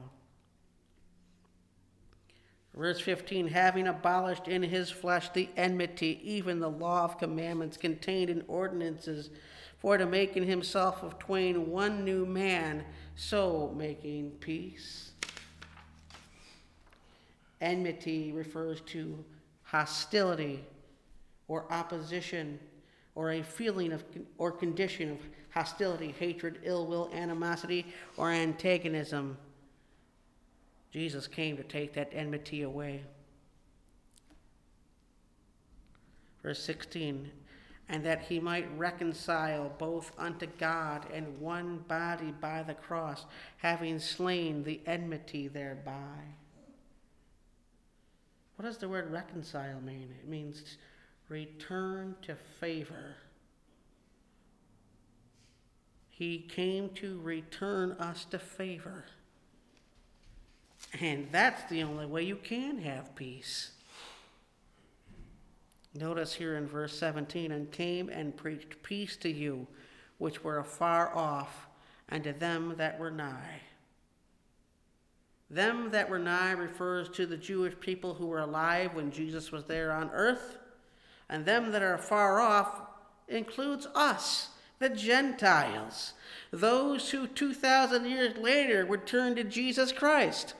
Verse 15, having abolished in his flesh the enmity, even the law of commandments contained in ordinances, for to make in himself of twain one new man, so making peace. Enmity refers to hostility or opposition or a feeling of or condition of hostility, hatred, ill will, animosity, or antagonism. Jesus came to take that enmity away. Verse 16, and that he might reconcile both unto God in one body by the cross, having slain the enmity thereby. What does the word reconcile mean? It means return to favor. He came to return us to favor. And that's the only way you can have peace. Notice here in verse 17, and came and preached peace to you, which were afar off, and to them that were nigh. Them that were nigh refers to the Jewish people who were alive when Jesus was there on earth, and them that are far off includes us, the Gentiles, those who 2,000 years later would turn to Jesus Christ.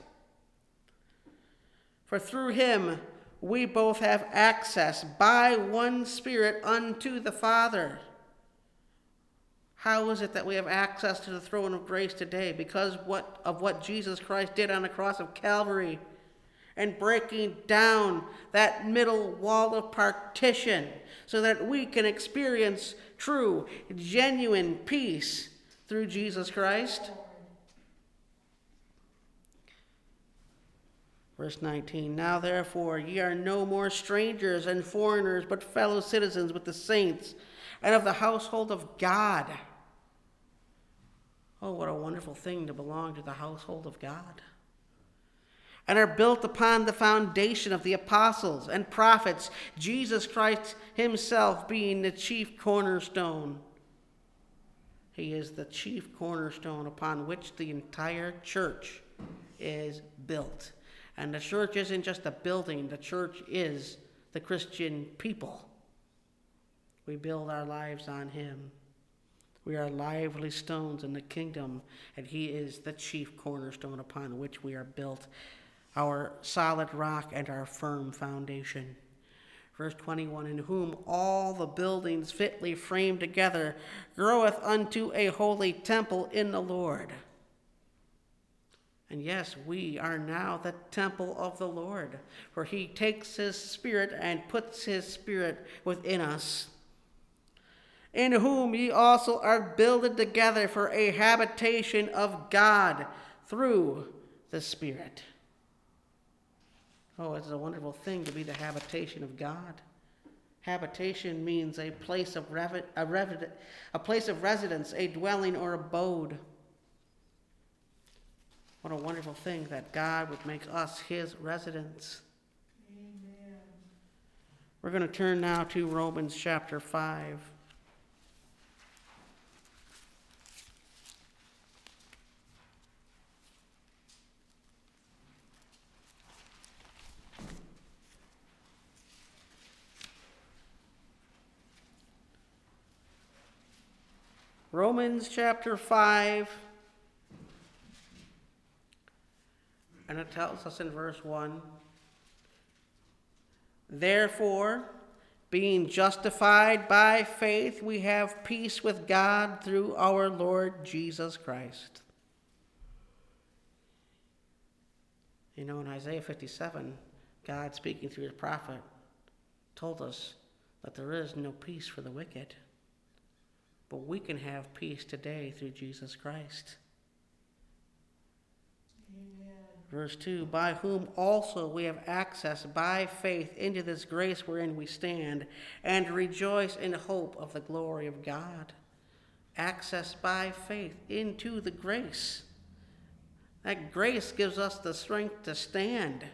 For through him we both have access by one Spirit unto the Father. How is it that we have access to the throne of grace today? Because of what Jesus Christ did on the cross of Calvary and breaking down that middle wall of partition so that we can experience true, genuine peace through Jesus Christ. Verse 19, now therefore ye are no more strangers and foreigners, but fellow citizens with the saints and of the household of God. Oh, what a wonderful thing to belong to the household of God. And are built upon the foundation of the apostles and prophets, Jesus Christ himself being the chief cornerstone. He is the chief cornerstone upon which the entire church is built. And the church isn't just a building, the church is the Christian people. We build our lives on him. We are lively stones in the kingdom, and he is the chief cornerstone upon which we are built, our solid rock and our firm foundation. Verse 21, in whom all the buildings fitly framed together groweth unto a holy temple in the Lord. And yes, we are now the temple of the Lord, for he takes his Spirit and puts his Spirit within us. In whom ye also are builded together for a habitation of God through the Spirit. Oh, it's a wonderful thing to be the habitation of God. Habitation means a place of residence, a dwelling or abode. What a wonderful thing that God would make us his residence. Amen. We're going to turn now to Romans chapter 5. Romans chapter 5. And it tells us in verse 1, therefore, being justified by faith, we have peace with God through our Lord Jesus Christ. You know, in Isaiah 57, God, speaking through his prophet, told us that there is no peace for the wicked. But we can have peace today through Jesus Christ. Amen. Verse 2, by whom also we have access by faith into this grace wherein we stand, and rejoice in hope of the glory of God. Access by faith into the grace. That grace gives us the strength to stand.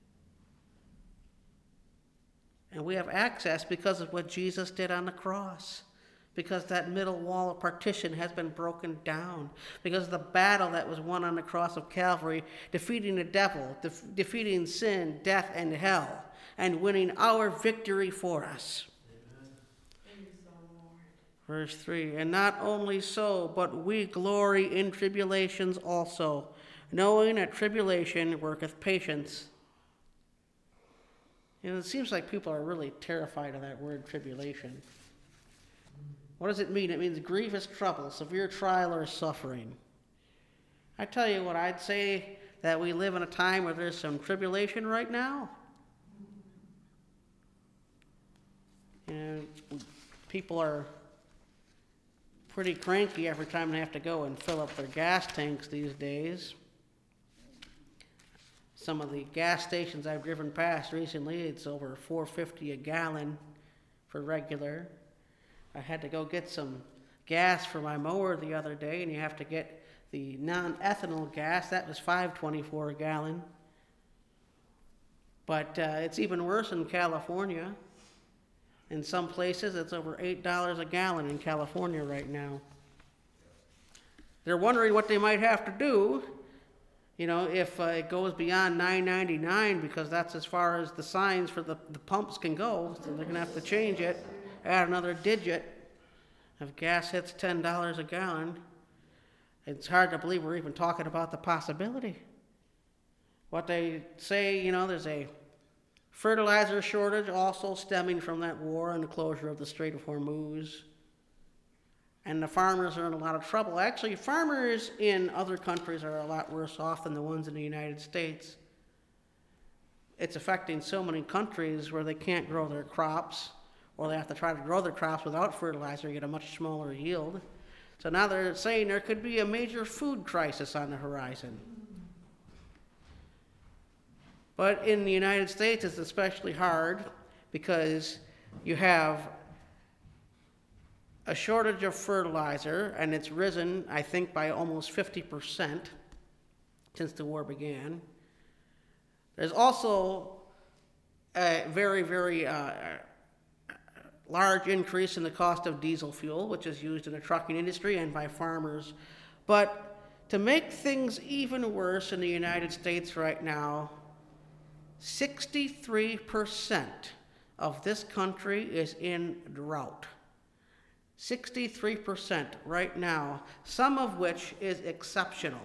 And we have access because of what Jesus did on the cross. Because that middle wall of partition has been broken down. Because of the battle that was won on the cross of Calvary, defeating the devil, defeating sin, death, and hell, and winning our victory for us. Praise the Lord. Verse 3, and not only so, but we glory in tribulations also, knowing that tribulation worketh patience. You know, it seems like people are really terrified of that word tribulation. What does it mean? It means grievous trouble, severe trial, or suffering. I tell you what, I'd say that we live in a time where there's some tribulation right now. people are pretty cranky every time they have to go and fill up their gas tanks these days. Some of the gas stations I've driven past recently, it's over $4.50 a gallon for regular. I had to go get some gas for my mower the other day, and you have to get the non-ethanol gas. That was $5.24 a gallon. But it's even worse in California. In some places, it's over $8 a gallon in California right now. They're wondering what they might have to do, if it goes beyond $9.99, because that's as far as the signs for the pumps can go. So they're going to have to change it, add another digit. If gas hits $10 a gallon, it's hard to believe we're even talking about the possibility. What they say, there's a fertilizer shortage also stemming from that war and the closure of the Strait of Hormuz. And the farmers are in a lot of trouble. Actually, farmers in other countries are a lot worse off than the ones in the United States. It's affecting so many countries where they can't grow their crops, or they have to try to grow their crops without fertilizer and get a much smaller yield. So now they're saying there could be a major food crisis on the horizon. But in the United States, it's especially hard because you have a shortage of fertilizer, and it's risen, I think, by almost 50% since the war began. There's also a very, very large increase in the cost of diesel fuel, which is used in the trucking industry and by farmers. But to make things even worse in the United States right now, 63% of this country is in drought. 63% right now, some of which is exceptional.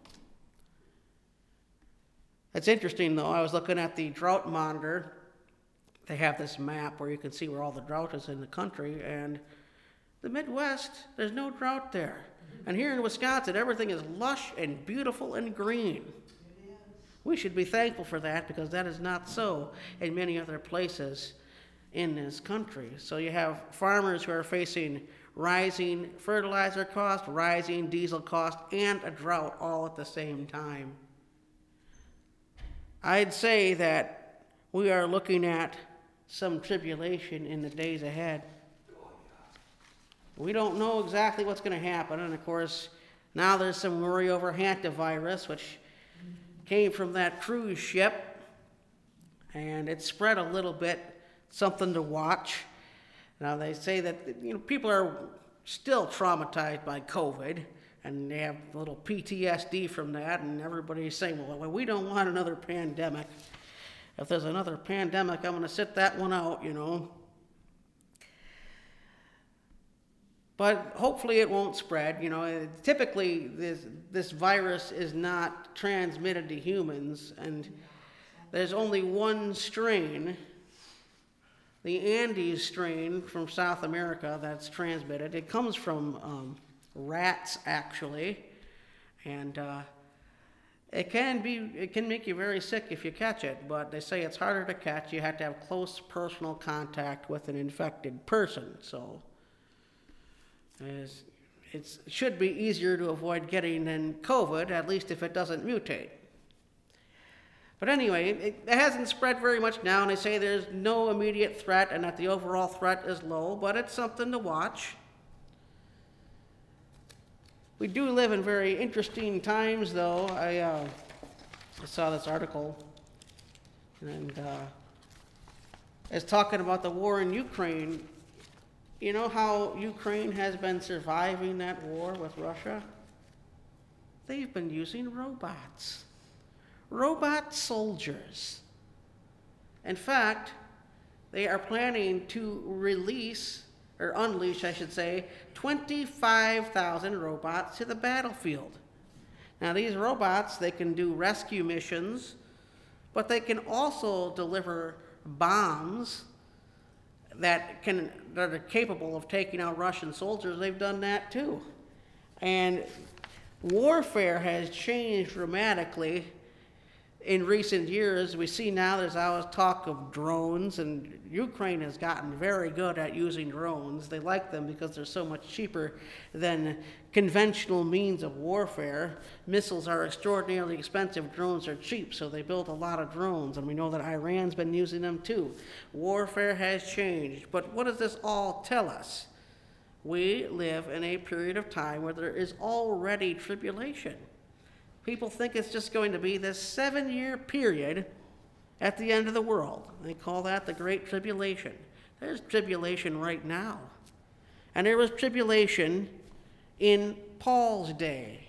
It's interesting, though. I was looking at the drought monitor. They have this map where you can see where all the drought is in the country, and the Midwest, there's no drought there. And here in Wisconsin, everything is lush and beautiful and green. We should be thankful for that, because that is not so in many other places in this country. So you have farmers who are facing rising fertilizer costs, rising diesel costs, and a drought all at the same time. I'd say that we are looking at some tribulation in the days ahead. We don't know exactly what's going to happen, and of course, now there's some worry over hantavirus, which came from that cruise ship, and it spread a little bit. Something to watch. Now they say that people are still traumatized by COVID, and they have a little PTSD from that, and everybody's saying, well, we don't want another pandemic. If there's another pandemic, I'm going to sit that one out, But hopefully it won't spread. Typically this virus is not transmitted to humans, and there's only one strain, the Andes strain from South America, that's transmitted. It comes from rats, actually, and it can make you very sick if you catch it, but they say it's harder to catch. You have to have close personal contact with an infected person, so it should be easier to avoid getting than COVID, at least if it doesn't mutate. But anyway, it hasn't spread very much now, and they say there's no immediate threat and that the overall threat is low, but it's something to watch. We do live in very interesting times, though. I saw this article, and it's talking about the war in Ukraine. You know how Ukraine has been surviving that war with Russia? They've been using robots. Robot soldiers. In fact, they are planning to unleash, 25,000 robots to the battlefield. Now, these robots, they can do rescue missions, but they can also deliver bombs that are capable of taking out Russian soldiers. They've done that too. And warfare has changed dramatically in recent years, we see now there's always talk of drones, and Ukraine has gotten very good at using drones. They like them because they're so much cheaper than conventional means of warfare. Missiles are extraordinarily expensive, drones are cheap, so they build a lot of drones, and we know that Iran's been using them too. Warfare has changed, but what does this all tell us? We live in a period of time where there is already tribulation. People think it's just going to be this 7-year period at the end of the world. They call that the Great Tribulation. There's tribulation right now. And there was tribulation in Paul's day.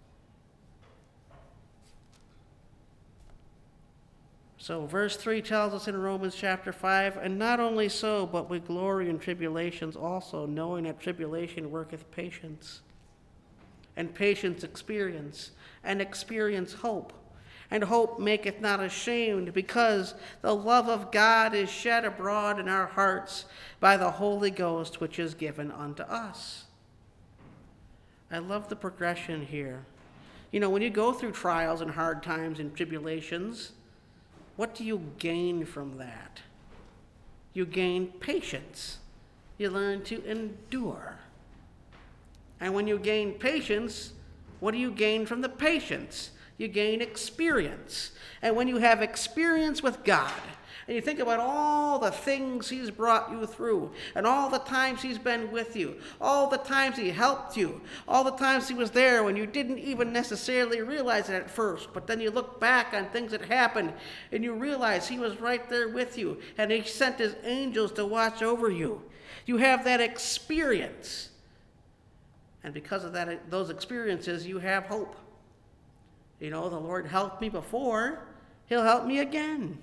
So verse 3 tells us in Romans chapter 5, and not only so, but we glory in tribulations also, knowing that tribulation worketh patience, and patience experience, and experience hope. And hope maketh not ashamed, because the love of God is shed abroad in our hearts by the Holy Ghost, which is given unto us. I love the progression here. You know, when you go through trials and hard times and tribulations, what do you gain from that? You gain patience. You learn to endure. And when you gain patience, what do you gain from the patience? You gain experience. And when you have experience with God, and you think about all the things he's brought you through, and all the times he's been with you, all the times he helped you, all the times he was there when you didn't even necessarily realize it at first, but then you look back on things that happened, and you realize he was right there with you, and he sent his angels to watch over you. You have that experience. And because of that, those experiences, you have hope. You know, the Lord helped me before, he'll help me again.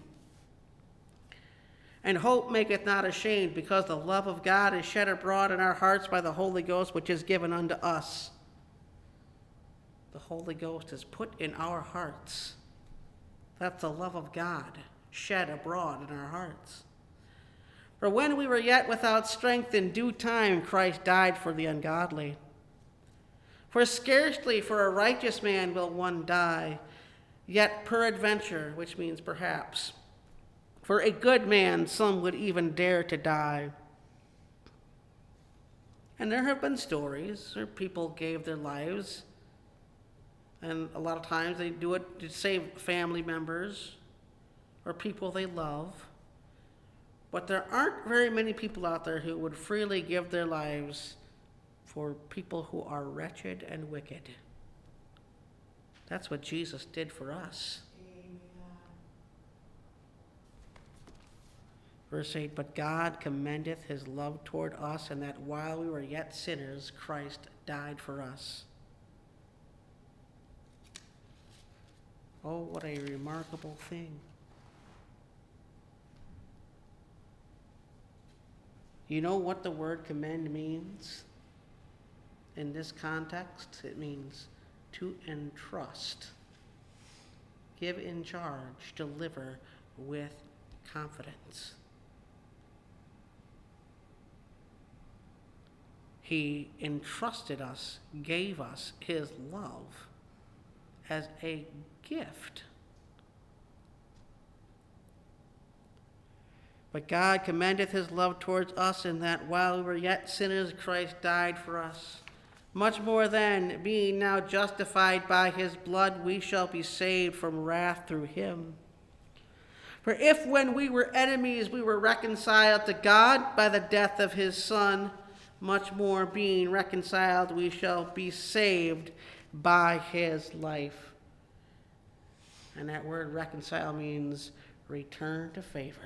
And hope maketh not ashamed, because the love of God is shed abroad in our hearts by the Holy Ghost, which is given unto us. The Holy Ghost is put in our hearts. That's the love of God shed abroad in our hearts. For when we were yet without strength, in due time Christ died for the ungodly. For scarcely for a righteous man will one die, yet peradventure, which means perhaps, for a good man some would even dare to die. And there have been stories where people gave their lives, and a lot of times they do it to save family members or people they love. But there aren't very many people out there who would freely give their lives for people who are wretched and wicked. That's what Jesus did for us. Amen. Verse 8, but God commendeth his love toward us, and that while we were yet sinners, Christ died for us. Oh, what a remarkable thing. You know what the word commend means? In this context, it means to entrust, give in charge, deliver with confidence. He entrusted us, gave us his love as a gift. But God commendeth his love towards us, in that while we were yet sinners, Christ died for us. Much more then, being now justified by his blood, we shall be saved from wrath through him. For if when we were enemies we were reconciled to God by the death of his Son, much more being reconciled we shall be saved by his life. And that word reconcile means return to favor.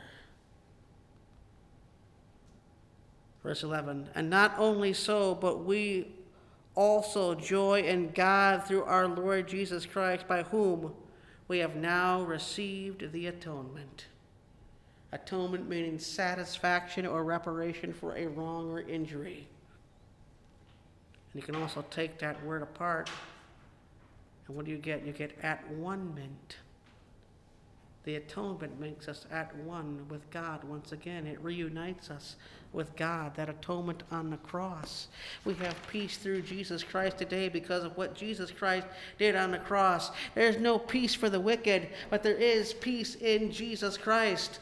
Verse 11, and not only so, but we also joy in God through our Lord Jesus Christ, by whom we have now received the atonement. Atonement meaning satisfaction or reparation for a wrong or injury. And you can also take that word apart, and what do you get? You get at one mint. The atonement makes us at one with God once again. It reunites us with God, that atonement on the cross. We have peace through Jesus Christ today because of what Jesus Christ did on the cross. There is no peace for the wicked, but there is peace in Jesus Christ.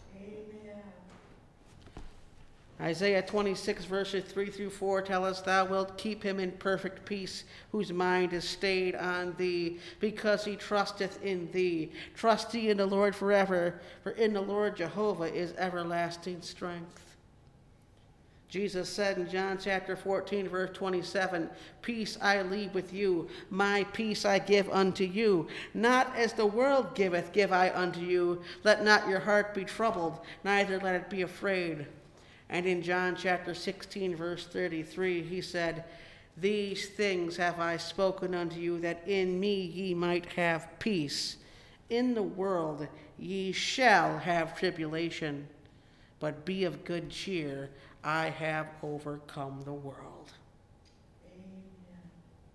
Isaiah 26 verses 3 through 4 tell us, "Thou wilt keep him in perfect peace, whose mind is stayed on thee, because he trusteth in thee. Trust ye in the Lord forever, for in the Lord Jehovah is everlasting strength." Jesus said in John chapter 14 verse 27, "Peace I leave with you, my peace I give unto you. Not as the world giveth, give I unto you. Let not your heart be troubled, neither let it be afraid." And in John chapter 16, verse 33, he said, "These things have I spoken unto you, that in me ye might have peace. In the world ye shall have tribulation, but be of good cheer. I have overcome the world." Amen.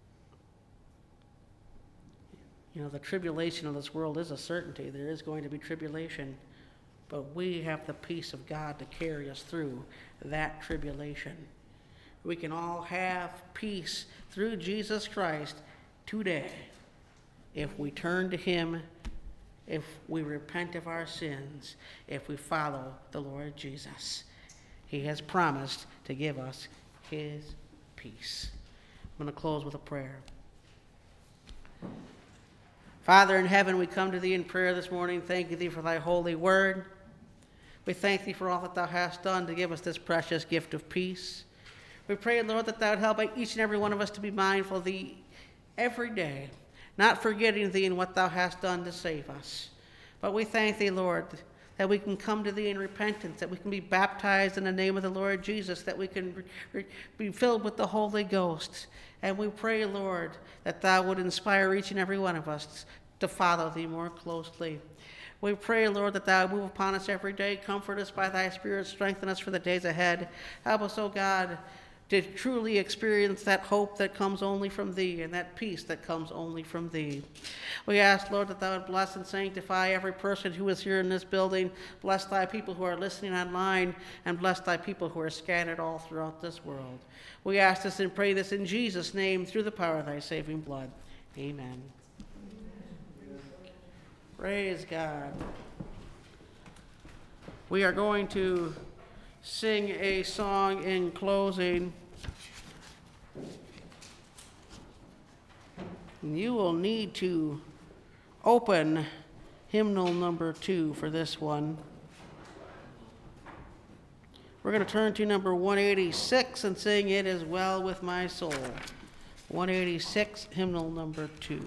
You know, the tribulation of this world is a certainty. There is going to be tribulation. But we have the peace of God to carry us through that tribulation. We can all have peace through Jesus Christ today if we turn to him, if we repent of our sins, if we follow the Lord Jesus. He has promised to give us his peace. I'm going to close with a prayer. Father in heaven, we come to thee in prayer this morning. Thank thee for thy holy word. We thank thee for all that thou hast done to give us this precious gift of peace. We pray, Lord, that thou would help each and every one of us to be mindful of thee every day, not forgetting thee and what thou hast done to save us. But we thank thee, Lord, that we can come to thee in repentance, that we can be baptized in the name of the Lord Jesus, that we can be filled with the Holy Ghost. And we pray, Lord, that thou would inspire each and every one of us to follow thee more closely. We pray, Lord, that thou move upon us every day. Comfort us by thy Spirit. Strengthen us for the days ahead. Help us, O God, to truly experience that hope that comes only from thee and that peace that comes only from thee. We ask, Lord, that thou would bless and sanctify every person who is here in this building. Bless thy people who are listening online, and bless thy people who are scattered all throughout this world. We ask this and pray this in Jesus' name through the power of thy saving blood. Amen. Praise God. We are going to sing a song in closing. You will need to open hymnal number 2 for this one. We're going to turn to number 186 and sing "It Is Well With My Soul." 186, hymnal number 2.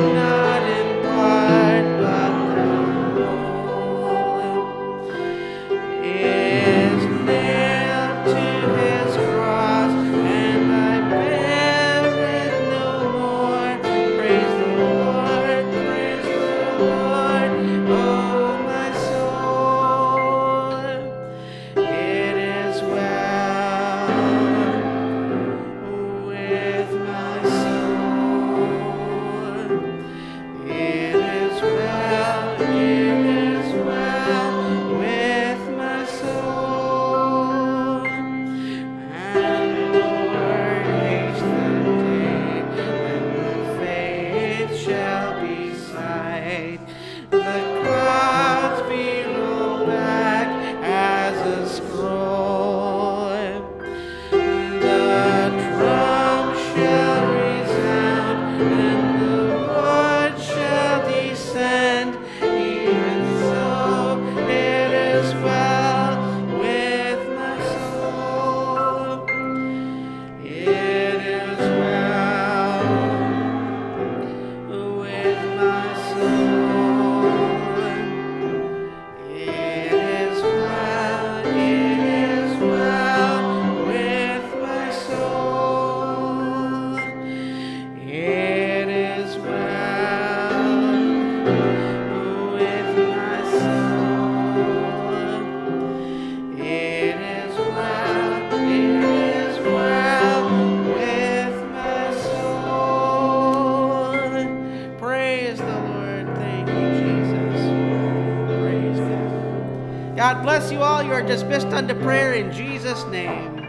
not in part, but the whole is nailed to his cross, and I bear it no more. Praise the Lord, oh my soul. It is well with my soul. It is well with my soul. And Lord, haste the day when the faith shall be sight. The clouds be rolled back as a scroll. The drum shall resound and the Lord shall descend. Even so, it is well with my soul. It is well with my soul. It is well with my soul. It is well with my soul. It is well with my soul. Praise the Lord. Thank you, Jesus. Praise God. God bless you all. You are dismissed unto prayer in Jesus' name.